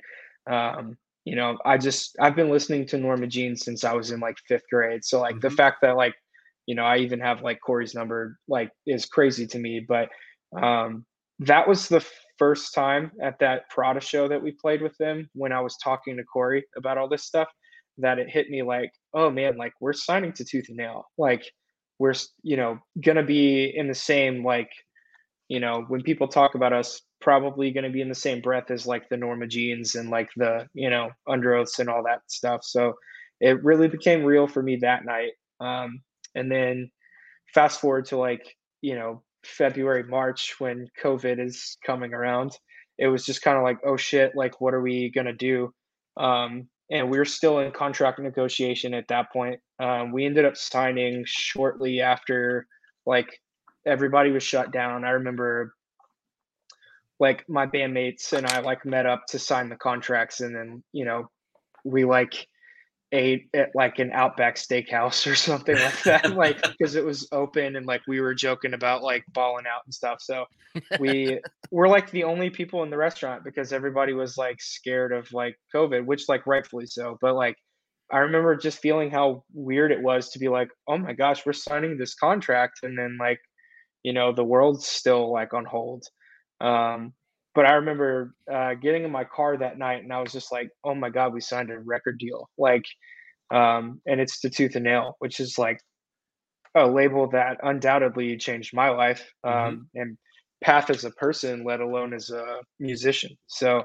I've been listening to Norma Jean since I was in like 5th grade. So like the fact that like, I even have like Corey's number, like, is crazy to me. But that was the first time at that Prada show that we played with them, when I was talking to Corey about all this stuff, that it hit me like, oh man, like we're signing to Tooth and Nail. Like we're, gonna be in the same, like, when people talk about us, probably going to be in the same breath as like the Norma Jeans and like the, Under Oaths and all that stuff. So it really became real for me that night. And then fast forward to like, February, March, when COVID is coming around, it was just kind of like, oh shit, like, what are we going to do? And we were still in contract negotiation at that point. We ended up signing shortly after, like, everybody was shut down. I remember like my bandmates and I like met up to sign the contracts, and then, we like ate at like an Outback Steakhouse or something like that, like, because it was open, and like we were joking about like balling out and stuff. So we were like the only people in the restaurant because everybody was like scared of like COVID, which like rightfully so. But like I remember just feeling how weird it was to be like, oh my gosh, we're signing this contract, and then like, the world's still like on hold. But I remember getting in my car that night, and I was just like, oh my God, we signed a record deal. Like, and it's to Tooth and Nail, which is like a label that undoubtedly changed my life, and path as a person, let alone as a musician. So,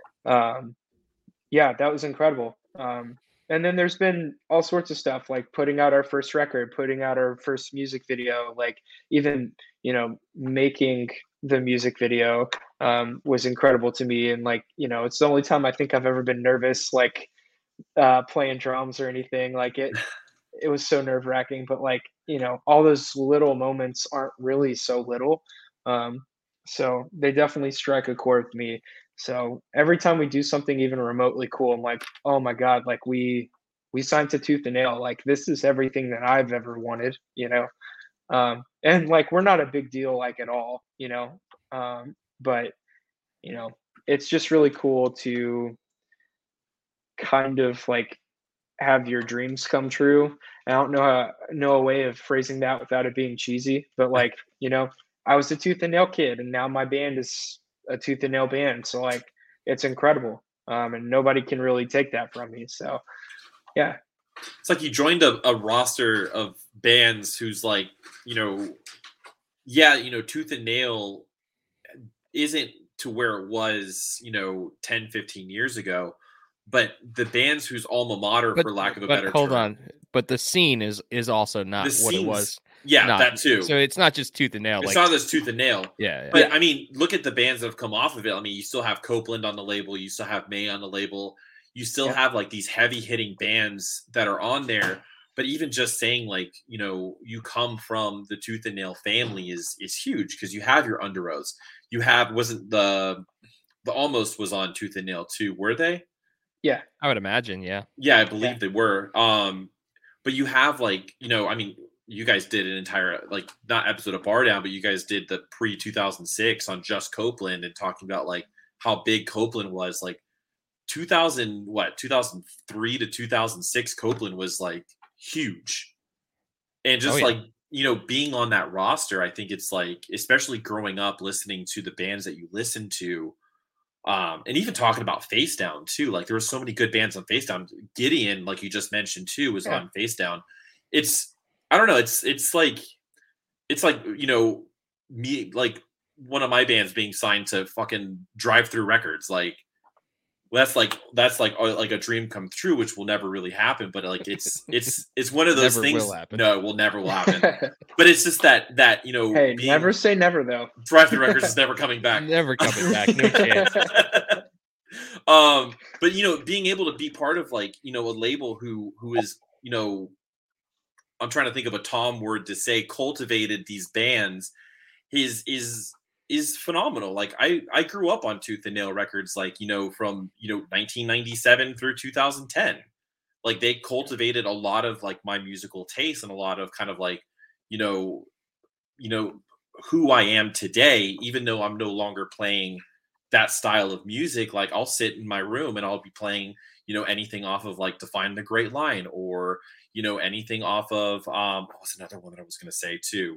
yeah, that was incredible. And then there's been all sorts of stuff, like putting out our first record, putting out our first music video, like even, making the music video. was incredible to me. And like, you know, it's the only time I think I've ever been nervous, like playing drums or anything. Like it was so nerve wracking, but like, you know, all those little moments aren't really so little. Um, so they definitely strike a chord with me. So every time we do something even remotely cool, I'm like, oh my God, like we signed to Tooth and Nail. Like this is everything that I've ever wanted, you know? And like we're not a big deal like at all, you know. But you know, it's just really cool to kind of like have your dreams come true. I don't know a way of phrasing that without it being cheesy, but like, you know, I was a Tooth and Nail kid and now my band is a Tooth and Nail band. So like it's incredible. And nobody can really take that from me. So yeah. It's like you joined a roster of bands who's like, you know, yeah, you know, Tooth and Nail isn't to where it was, you know, 10, 15 years ago, but the bands whose alma mater, for lack of a better hold term. on. But the scene is also not what it was. Yeah, not, that too. So it's not just Tooth and Nail. It's not just Tooth and Nail. Yeah. But I mean, look at the bands that have come off of it. I mean, you still have Copeland on the label. You still have May on the label. You still have like these heavy hitting bands that are on there. But even just saying like, you know, you come from the Tooth and Nail family is huge because you have your Under Oaths. You have, wasn't the Almost was on Tooth and Nail too, were they? Yeah. I would imagine, yeah. Yeah, I believe they were. But you have like, you know, I mean, you guys did an entire, like, not episode of Bar Down, but you guys did the pre-2006 on Just Copeland and talking about like how big Copeland was. Like 2003 to 2006, Copeland was like huge. And just like, you know, being on that roster, I think it's like, especially growing up listening to the bands that you listen to, and even talking about Face Down too. Like there were so many good bands on Face Down. Gideon, like you just mentioned too, was on Face Down. It's, I don't know. It's like, you know, me, like one of my bands being signed to fucking Drive Through Records. Like that's like a dream come true, which will never really happen. But like, it's one of those things. No, it will never happen. But it's just that, you know, hey, never say never though. Drive Through Records is never coming back. Never coming back. No chance. But you know, being able to be part of like, you know, a label who is, you know, I'm trying to think of a Tom word to say, cultivated these bands is phenomenal. Like I grew up on Tooth and Nail Records, like, you know, from, you know, 1997 through 2010. Like they cultivated a lot of like my musical taste and a lot of kind of like, you know, who I am today, even though I'm no longer playing that style of music. Like I'll sit in my room and I'll be playing, you know, anything off of like Define the Great Line, or, you know, anything off of, what was another one that I was going to say too?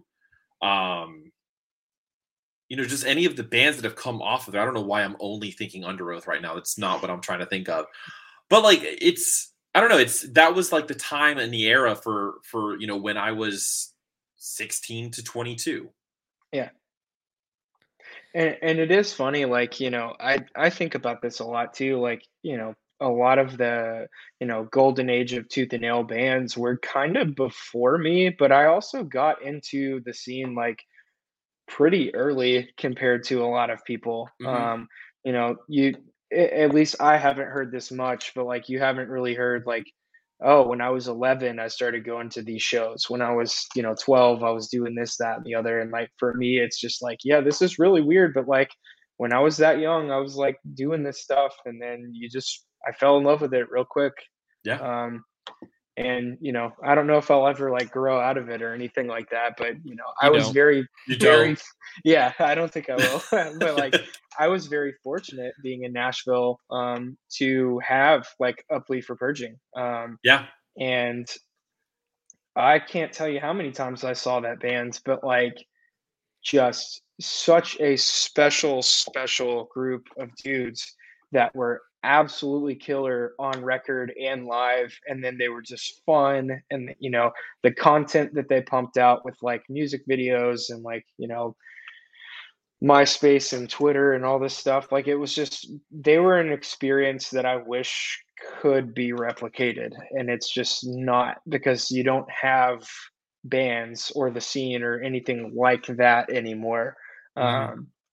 You know, just any of the bands that have come off of it. I don't know why I'm only thinking Under Oath right now. It's not what I'm trying to think of, but like, I don't know. That was like the time and the era for, you know, when I was 16 to 22. Yeah. And it is funny, like, you know, I think about this a lot too. Like, you know, a lot of the, you know, golden age of Tooth and Nail bands were kind of before me, but I also got into the scene like pretty early compared to a lot of people. Mhm. You know, at least I haven't heard this much, but like you haven't really heard like, oh, when I was 11, I started going to these shows. When I was, you know, 12, I was doing this, that, and the other. And like for me, it's just like, yeah, this is really weird. But like when I was that young, I was like doing this stuff, and then I fell in love with it real quick. Yeah. And you know, I don't know if I'll ever like grow out of it or anything like that, but you know, I was very yeah, I don't think I will. But like I was very fortunate being in Nashville to have like Up Leave for Purging. Yeah. And I can't tell you how many times I saw that band, but like just such a special group of dudes that were absolutely killer on record and live, and then they were just fun. And you know, the content that they pumped out with like music videos and like, you know, MySpace and Twitter and all this stuff, like it was just, they were an experience that I wish could be replicated, and it's just not, because you don't have bands or the scene or anything like that anymore.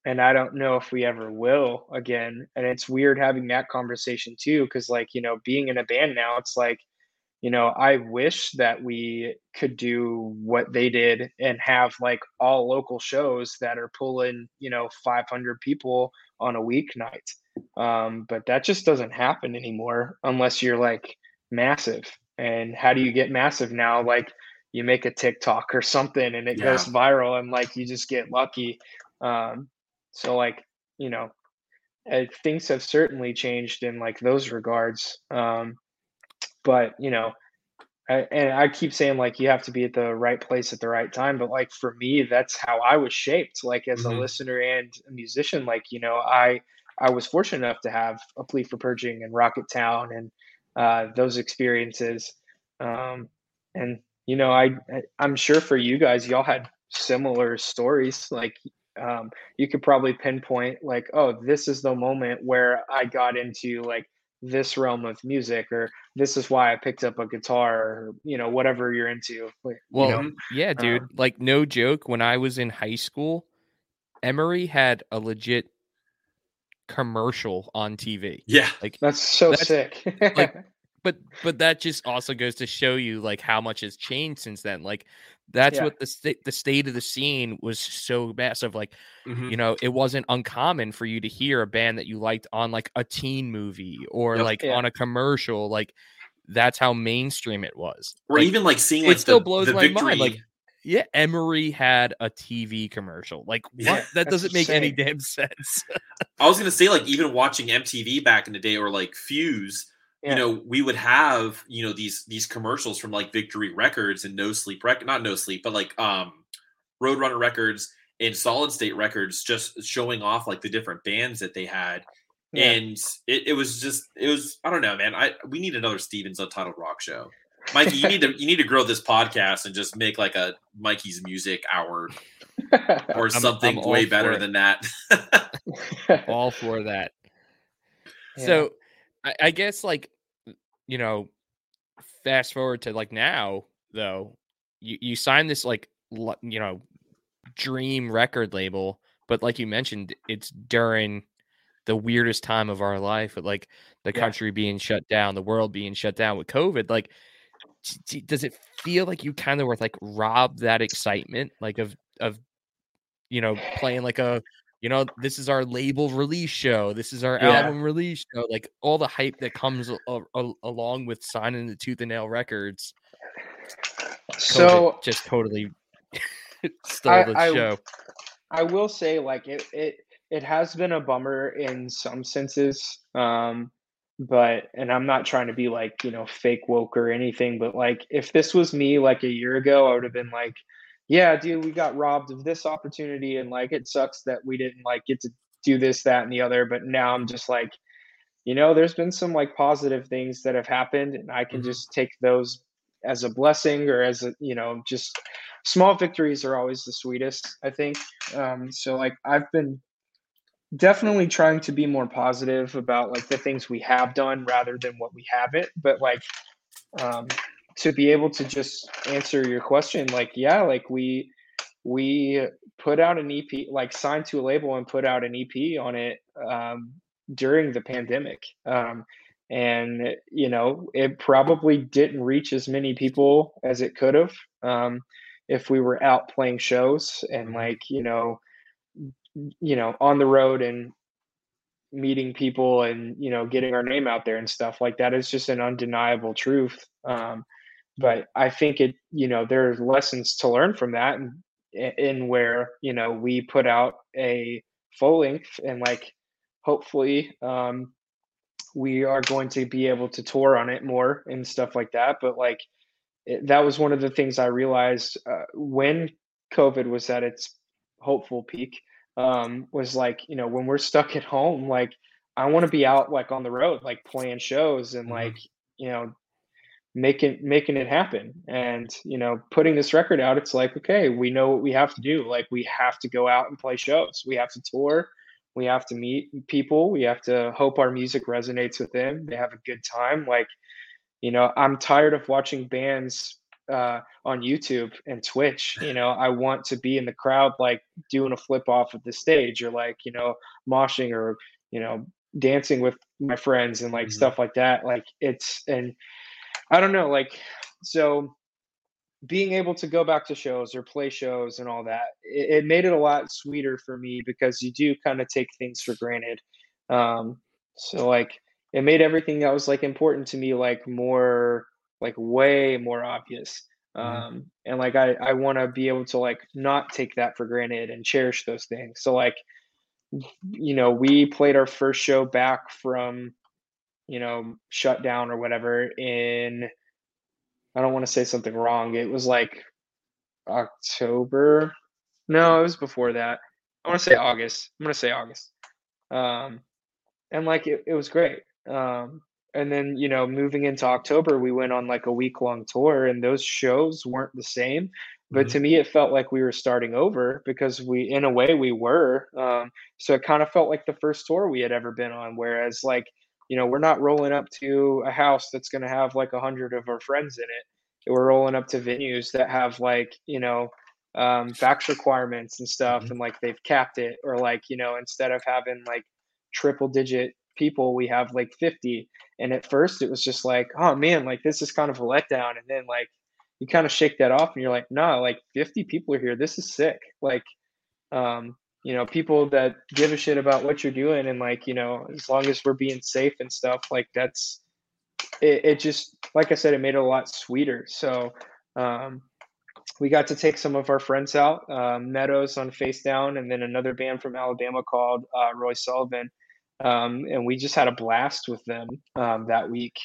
and I don't know if we ever will again. And it's weird having that conversation too, because like, being in a band now, it's like, I wish that we could do what they did and have like all local shows that are pulling, 500 people on a weeknight. But that just doesn't happen anymore unless you're like massive. And how do you get massive now? Like you make a TikTok or something and it goes viral and like you just get lucky. So like, things have certainly changed in like those regards. But I keep saying like you have to be at the right place at the right time, but like for me, that's how I was shaped. Like as a listener and a musician, like I was fortunate enough to have A Plea for Purging and Rocket Town and those experiences. And I'm sure for you guys, y'all had similar stories. Like you could probably pinpoint like, oh, this is the moment where I got into like this realm of music, or this is why I picked up a guitar, or whatever you're into. Well, yeah, dude. Like no joke, when I was in high school, Emery had a legit commercial on TV. Yeah, like that's sick. Like, but that just also goes to show you like how much has changed since then. Like that's what the state of the scene was so massive. Like, it wasn't uncommon for you to hear a band that you liked on like a teen movie or on a commercial. Like that's how mainstream it was. Or like, even like seeing like it still blows my Victory. mind. Like, yeah, Emery had a TV commercial. Like, what? That doesn't make any damn sense. I was gonna say, like, even watching MTV back in the day, or like Fuse. We would have, these commercials from like Victory Records and not No Sleep, but like Roadrunner Records and Solid State Records, just showing off like the different bands that they had. Yeah. And it was, I don't know, man. We need another Stevens Untitled Rock Show. Mikey, you need to grow this podcast and just make like a Mikey's Music Hour or something way better than that. All for that. Yeah. So I guess like, fast forward to like now though, you sign this like, dream record label, but like you mentioned, it's during the weirdest time of our life with like the country being shut down, the world being shut down with COVID. Like, does it feel like you kind of were like robbed that excitement, like of playing like a, this is our label release show, this is our album release show, like all the hype that comes along with signing the Tooth and Nail Records? So COVID just totally stole the show. I will say like it has been a bummer in some senses. But, and I'm not trying to be like, fake woke or anything, but like, if this was me like a year ago, I would have been like, yeah, dude, we got robbed of this opportunity. And like, it sucks that we didn't like get to do this, that, and the other. But now I'm just like, there's been some like positive things that have happened, and I can just take those as a blessing, or as a, just small victories are always the sweetest, I think. So like, I've been definitely trying to be more positive about like the things we have done rather than what we haven't. But like, to be able to just answer your question, like, yeah, like we put out an EP, like signed to a label and put out an EP on it during the pandemic. And it probably didn't reach as many people as it could have if we were out playing shows and like on the road and meeting people and getting our name out there and stuff like that. Is just an undeniable truth. But I think it there's lessons to learn from that, and in where we put out a full length, and like hopefully we are going to be able to tour on it more and stuff like that. But like that was one of the things I realized when COVID was at its hopeful peak, was like, when we're stuck at home, like I want to be out like on the road, like playing shows and like, making it happen. And, putting this record out, it's like, okay, we know what we have to do. Like we have to go out and play shows. We have to tour. We have to meet people. We have to hope our music resonates with them. They have a good time. Like, I'm tired of watching bands on YouTube and Twitch. I want to be in the crowd, like doing a flip off of the stage, or like, moshing, or, dancing with my friends and like stuff like that. Like and I don't know, like, so being able to go back to shows or play shows and all that, it made it a lot sweeter for me, because you do kind of take things for granted. So like it made everything that was like important to me like more, like way more obvious. And like I want to be able to like not take that for granted and cherish those things. So like, we played our first show back from, shut down or whatever in, I don't want to say something wrong. It was like October. No, it was before that. I want to say August. I'm gonna say August. And like it was great. And then, moving into October, we went on like a week-long tour, and those shows weren't the same. But to me, it felt like we were starting over, because in a way, we were. So it kind of felt like the first tour we had ever been on. Whereas, like, we're not rolling up to a house that's going to have like 100 of our friends in it. We're rolling up to venues that have like, vax requirements and stuff, and like they've capped it, or like, instead of having like triple digit people, we have like 50. And at first it was just like, oh man, like this is kind of a letdown. And then like you kind of shake that off and you're like, no, like 50 people are here, this is sick. Like people that give a shit about what you're doing, and like, as long as we're being safe and stuff, like that's it just, like I said, it made it a lot sweeter. So we got to take some of our friends out, Meadows on Face Down, and then another band from Alabama called Roy Sullivan. And we just had a blast with them that week.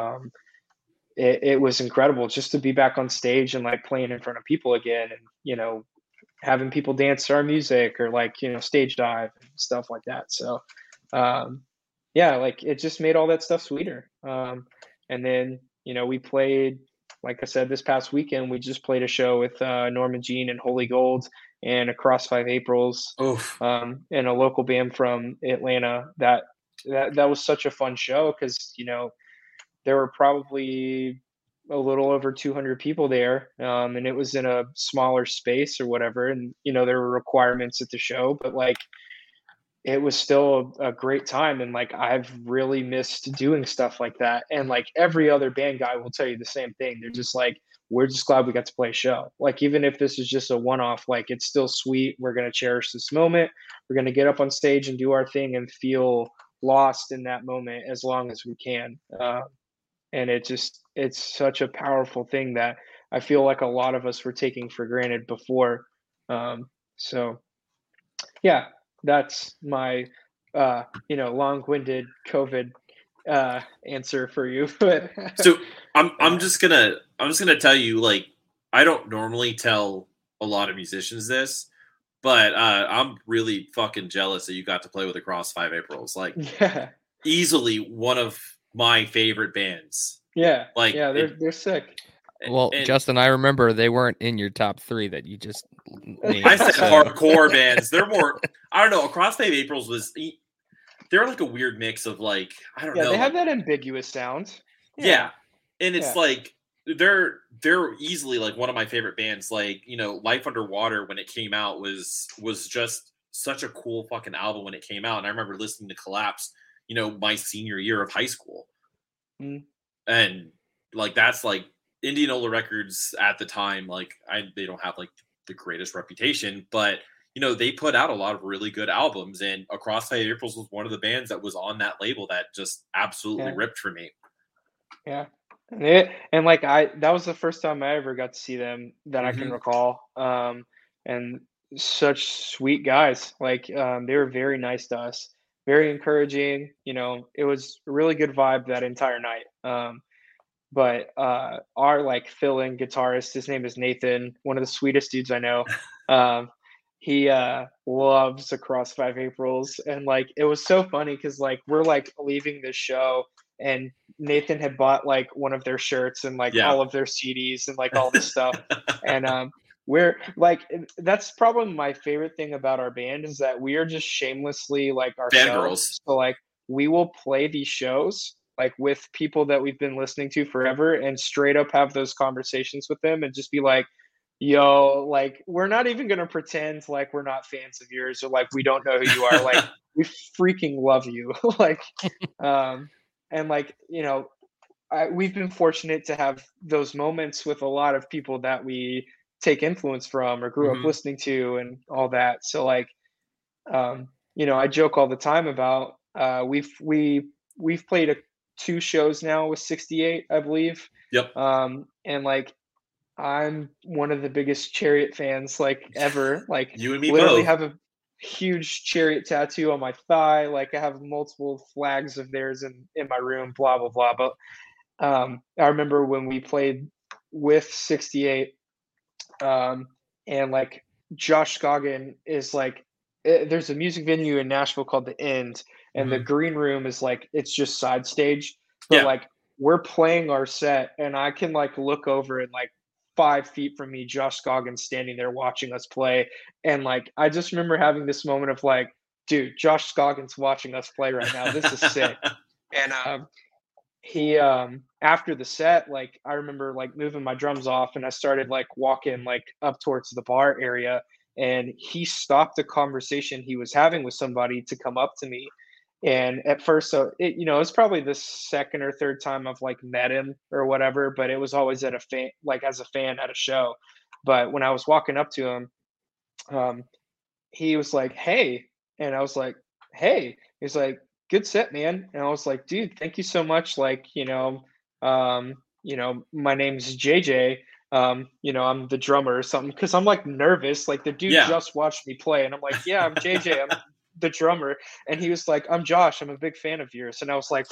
It was incredible just to be back on stage and like playing in front of people again, and having people dance to our music, or like stage dive and stuff like that. So yeah, like it just made all that stuff sweeter. And then we played, like I said, this past weekend we just played a show with Norman Jean and Holy Gold and Across 5 Aprils, and a local band from Atlanta. That was such a fun show, because there were probably a little over 200 people there, and it was in a smaller space or whatever, and there were requirements at the show, but like it was still a great time. And like I've really missed doing stuff like that, and like every other band guy will tell you the same thing. They're just like, we're just glad we got to play a show. Like, even if this is just a one-off, like it's still sweet. We're going to cherish this moment. We're going to get up on stage and do our thing and feel lost in that moment as long as we can. And it's such a powerful thing that I feel like a lot of us were taking for granted before. So yeah, that's my, long-winded COVID answer for you. So I'm just gonna tell you, like, I don't normally tell a lot of musicians this, but I'm really fucking jealous that you got to play with Across 5 Aprils. Like, easily one of my favorite bands. Yeah, like they're sick. Well, Justin, I remember they weren't in your top 3 that you just named. I said hardcore bands. They're more, I don't know. Across 5 Aprils they're like a weird mix of like, I don't know. Yeah, they have that ambiguous sound. Yeah. And it's like, they're easily like one of my favorite bands. Like, Life Underwater, when it came out, was just such a cool fucking album when it came out. And I remember listening to Collapse, my senior year of high school. And like, that's like Indianola Records at the time. Like, they don't have like the greatest reputation, but they put out a lot of really good albums, and Across 5 Aprils was one of the bands that was on that label that just absolutely ripped for me. Yeah. And like that was the first time I ever got to see them that I can recall. And such sweet guys. Like they were very nice to us, very encouraging. It was a really good vibe that entire night. But our like fill-in guitarist, his name is Nathan, one of the sweetest dudes I know. He loves Across 5 Aprils, and like it was so funny because like we're like leaving the show, and Nathan had bought like one of their shirts and like all of their CDs and like all this stuff. And we're like, that's probably my favorite thing about our band, is that we are just shamelessly like ourselves. So like we will play these shows like with people that we've been listening to forever and straight up have those conversations with them and just be like, yo, like, we're not even going to pretend like we're not fans of yours or like we don't know who you are. Like, we freaking love you. Like, and like, we've been fortunate to have those moments with a lot of people that we take influence from or grew up listening to and all that. So like, I joke all the time about we've played 2 shows now with 68, I believe. Yep. And like, I'm one of the biggest Chariot fans like ever. Like, you and me literally both. have a huge Chariot tattoo on my thigh. Like, I have multiple flags of theirs in my room. Blah blah blah. But I remember when we played with 68, and like Josh Scoggin is like, there's a music venue in Nashville called The End, and the green room is like, it's just side stage. But like, we're playing our set, and I can like look over and like 5 feet from me, Josh Scoggins standing there watching us play. And like, I just remember having this moment of like, dude, Josh Scoggins watching us play right now. This is sick. And he after the set, like, I remember like moving my drums off and I started like walking like up towards the bar area, and he stopped the conversation he was having with somebody to come up to me. And at first, so it, it's probably the second or third time I've like met him or whatever, but it was always at a fan, like as a fan at a show. But when I was walking up to him, he was like, "Hey," and I was like, "Hey." He's like, "Good set, man." And I was like, "Dude, thank you so much." Like, my name's JJ. I'm the drummer or something, because I'm like nervous. Like, the dude just watched me play, and I'm like, "Yeah, I'm JJ. I'm the drummer." And he was like, "I'm Josh. I'm a big fan of yours." And I was like,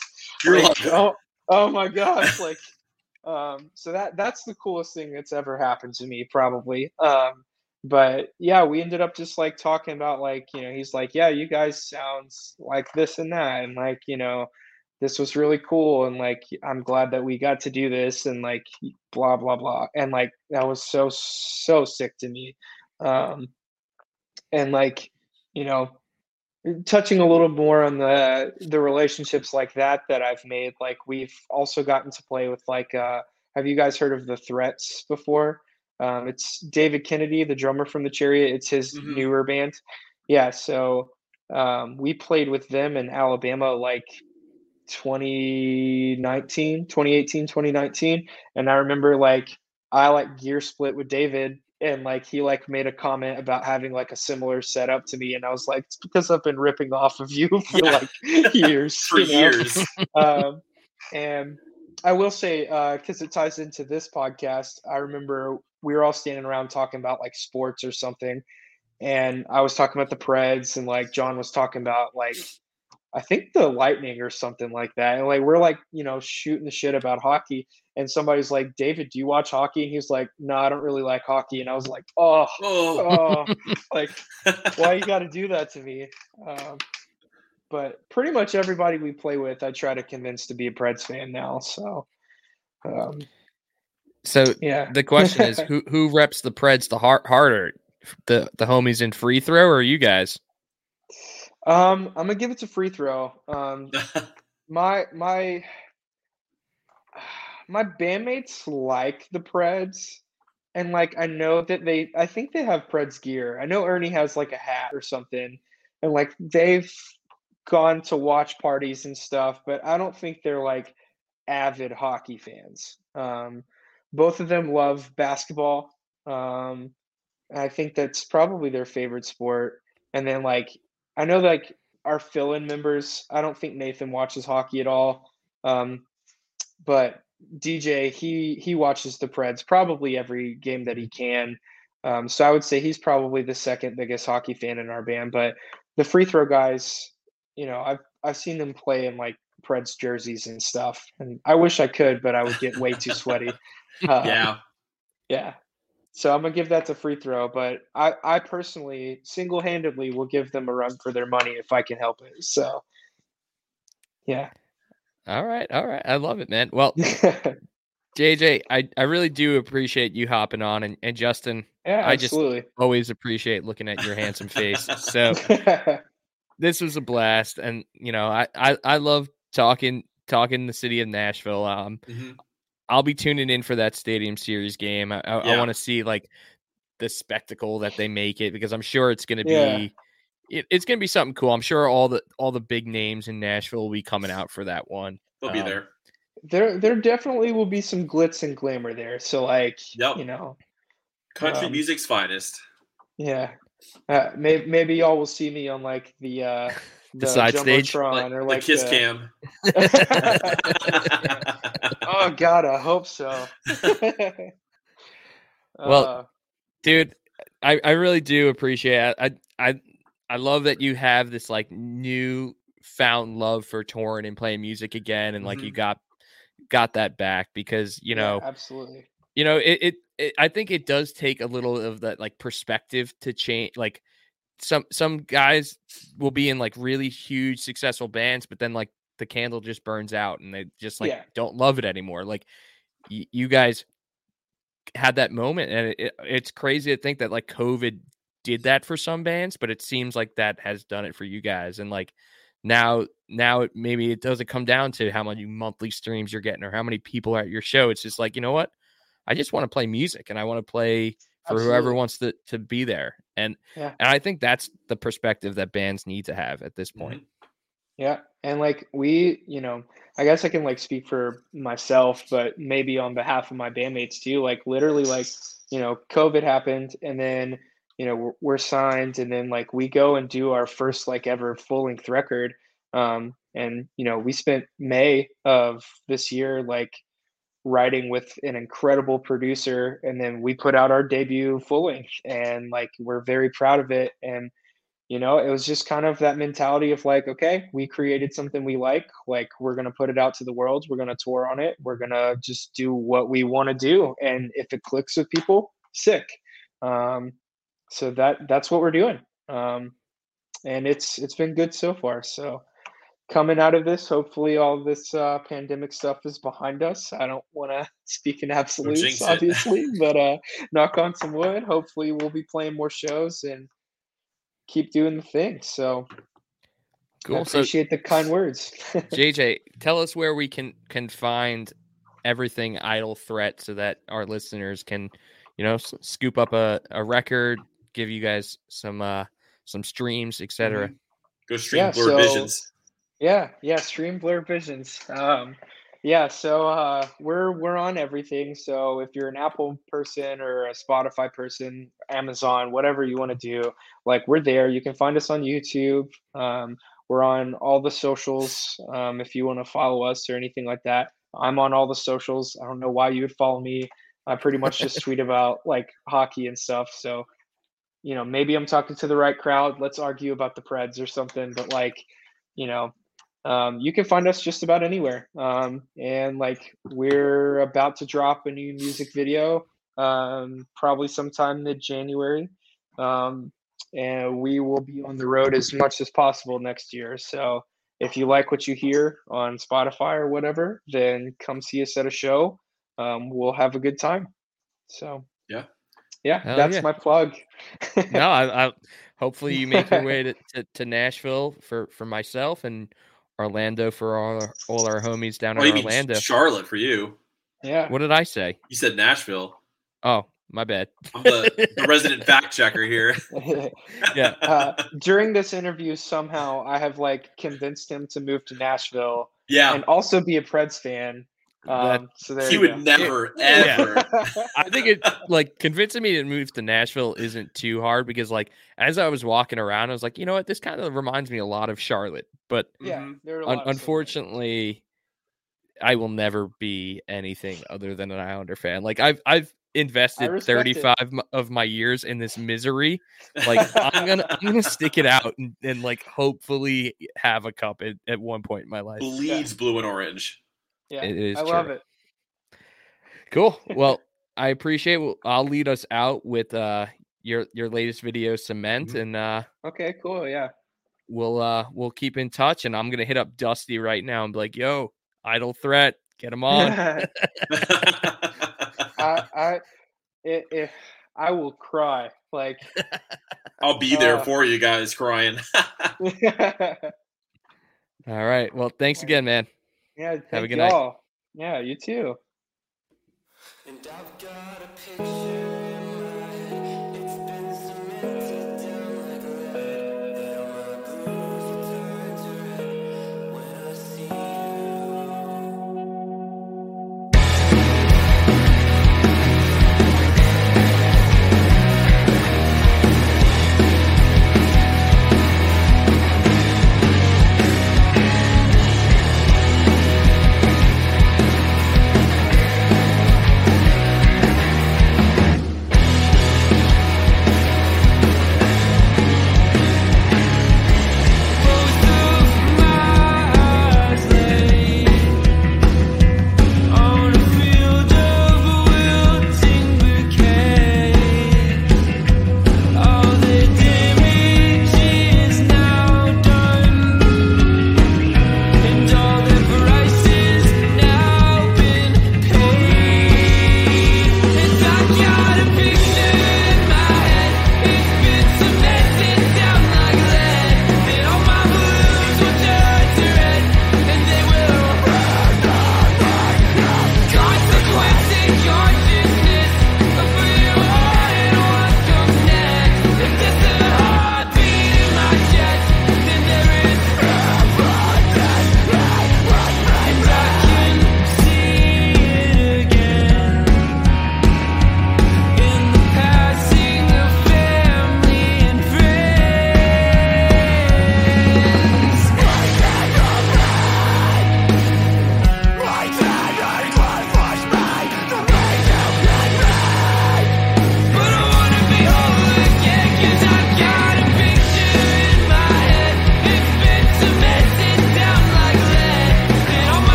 oh my gosh. Like, so that's the coolest thing that's ever happened to me, probably. But yeah, we ended up just like talking about like, he's like, "Yeah, you guys sounds like this and that. And like, this was really cool. And like, I'm glad that we got to do this, and like, blah, blah, blah." And like, that was so, so sick to me. And like, touching a little more on the relationships like that I've made, like, we've also gotten to play with like, have you guys heard of the Threats before? It's David Kennedy, the drummer from the Chariot. It's his newer band. Yeah. So we played with them in Alabama, like 2018, 2019. And I remember like, I like gear split with David, and like, he like made a comment about having like a similar setup to me. And I was like, "It's because I've been ripping off of you for like years." For years. And I will say, because it ties into this podcast, I remember we were all standing around talking about like sports or something, and I was talking about the Preds, and like John was talking about like, I think the Lightning or something like that. And like, we're like, shooting the shit about hockey, and somebody's like, "David, do you watch hockey?" And he's like, "No, I don't really like hockey." And I was like, oh, like, why you got to do that to me? But pretty much everybody we play with, I try to convince to be a Preds fan now. So, yeah. The question is, who reps the Preds the harder, the homies in free throw, or you guys? I'm gonna give it to free throw. My bandmates like the Preds, and like, I know that I think they have Preds gear. I know Ernie has like a hat or something, and like, they've gone to watch parties and stuff, but I don't think they're like avid hockey fans. Both of them love basketball. I think that's probably their favorite sport. And then like, I know like our fill-in members, I don't think Nathan watches hockey at all. But DJ, he watches the Preds probably every game that he can. So I would say he's probably the second biggest hockey fan in our band. But the free throw guys, I've seen them play in like Preds jerseys and stuff, and I wish I could, but I would get way too sweaty. Yeah. So I'm gonna give that to free throw, but I personally single-handedly will give them a run for their money if I can help it. So, yeah. All right. I love it, man. Well, JJ, I really do appreciate you hopping on, and Justin, yeah, I absolutely. just always appreciate looking at your handsome face. So this was a blast, and I love talking talking the city of Nashville. Mhm. I'll be tuning in for that Stadium Series game. I Yeah. want to see like the spectacle that they make it, because I'm sure it's going to Yeah. be it's going to be something cool. I'm sure all the big names in Nashville will be coming out for that one. They'll be there. There definitely will be some glitz and glamour there. So like, Yep. you know, Country music's finest. yeah. Maybe y'all will see me on like the side stage? Jumbotron or like the kiss cam. Oh God, I hope so. Well, dude, I really do appreciate it. I love that you have this like new found love for touring and playing music again, and like you got that back, because you know, absolutely. You know, it I think it does take a little of that like perspective to change. Like some guys will be in like really huge successful bands, but then like the candle just burns out and they just like don't love it anymore. Like you guys had that moment, and it's crazy to think that like COVID did that for some bands, but it seems like that has done it for you guys. And like now maybe it doesn't come down to how many monthly streams you're getting or how many people are at your show. It's just like, you know what? I just want to play music, and I want to play for whoever wants to be there. And I think that's the perspective that bands need to have at this point. Yeah. And like we, you know, I guess I can like speak for myself, but maybe on behalf of my bandmates too. Like literally, like, you know, COVID happened, and then, you know, we're signed, and then like we go and do our first like ever full-length record. And you know, we spent May of this year like writing with an incredible producer, and then we put out our debut full length, and like we're very proud of it. And you know, it was just kind of that mentality of like, okay, we created something we like we're going to put it out to the world, we're going to tour on it, we're going to just do what we want to do, and if it clicks with people, sick. So that's what we're doing. And it's been good so far. So coming out of this, hopefully all this pandemic stuff is behind us. I don't want to speak in absolutes, obviously, but knock on some wood. Hopefully we'll be playing more shows and keep doing the thing. So cool. I appreciate the kind words. JJ, tell us where we can find everything Idle Threat, so that our listeners can, you know, scoop up a record, give you guys some streams, etc. Go stream Blur Visions. Yeah, stream Blur Visions. So we're on everything. So if you're an Apple person or a Spotify person, Amazon, whatever you want to do, like we're there. You can find us on YouTube. We're on all the socials. If you want to follow us or anything like that, I'm on all the socials. I don't know why you would follow me. I pretty much just tweet about like hockey and stuff. So, you know, maybe I'm talking to the right crowd. Let's argue about the Preds or something. But like, you know, you can find us just about anywhere. And like we're about to drop a new music video, probably sometime mid-January. And we will be on the road as much as possible next year. So if you like what you hear on Spotify or whatever, then come see us at a show. We'll have a good time. So that's my plug. No, I hopefully you make your way to Nashville for myself, and Orlando for all our homies down in Orlando. Charlotte for you. Yeah. What did I say? You said Nashville. Oh, my bad. I'm the resident fact checker here. Yeah. During this interview, somehow I have like convinced him to move to Nashville. Yeah. And also be a Preds fan. So there he would never, ever. I think it like convincing me to move to Nashville isn't too hard, because like as I was walking around, I was like, you know what, this kind of reminds me a lot of Charlotte. But unfortunately, I will never be anything other than an Islander fan. Like I've invested 35 of my years in this misery. Like I'm gonna stick it out and like hopefully have a cup at one point in my life. Bleeds blue and orange. Yeah, it is. I love it. Cool. Well, I appreciate it. I'll lead us out with your latest video, Cement, and okay, cool. Yeah, we'll keep in touch, and I'm gonna hit up Dusty right now and be like, "Yo, Idle Threat, get him on." I will cry. Like I'll be there for you guys crying. All right. Well, thanks again, man. Yeah, Have a thank good night. y'all. Yeah, you too. And I've got a picture in my head. It's been cemented down like lead. And my blues turn to red when I see you. Consequences, consciousness of who you are and what comes next. It's just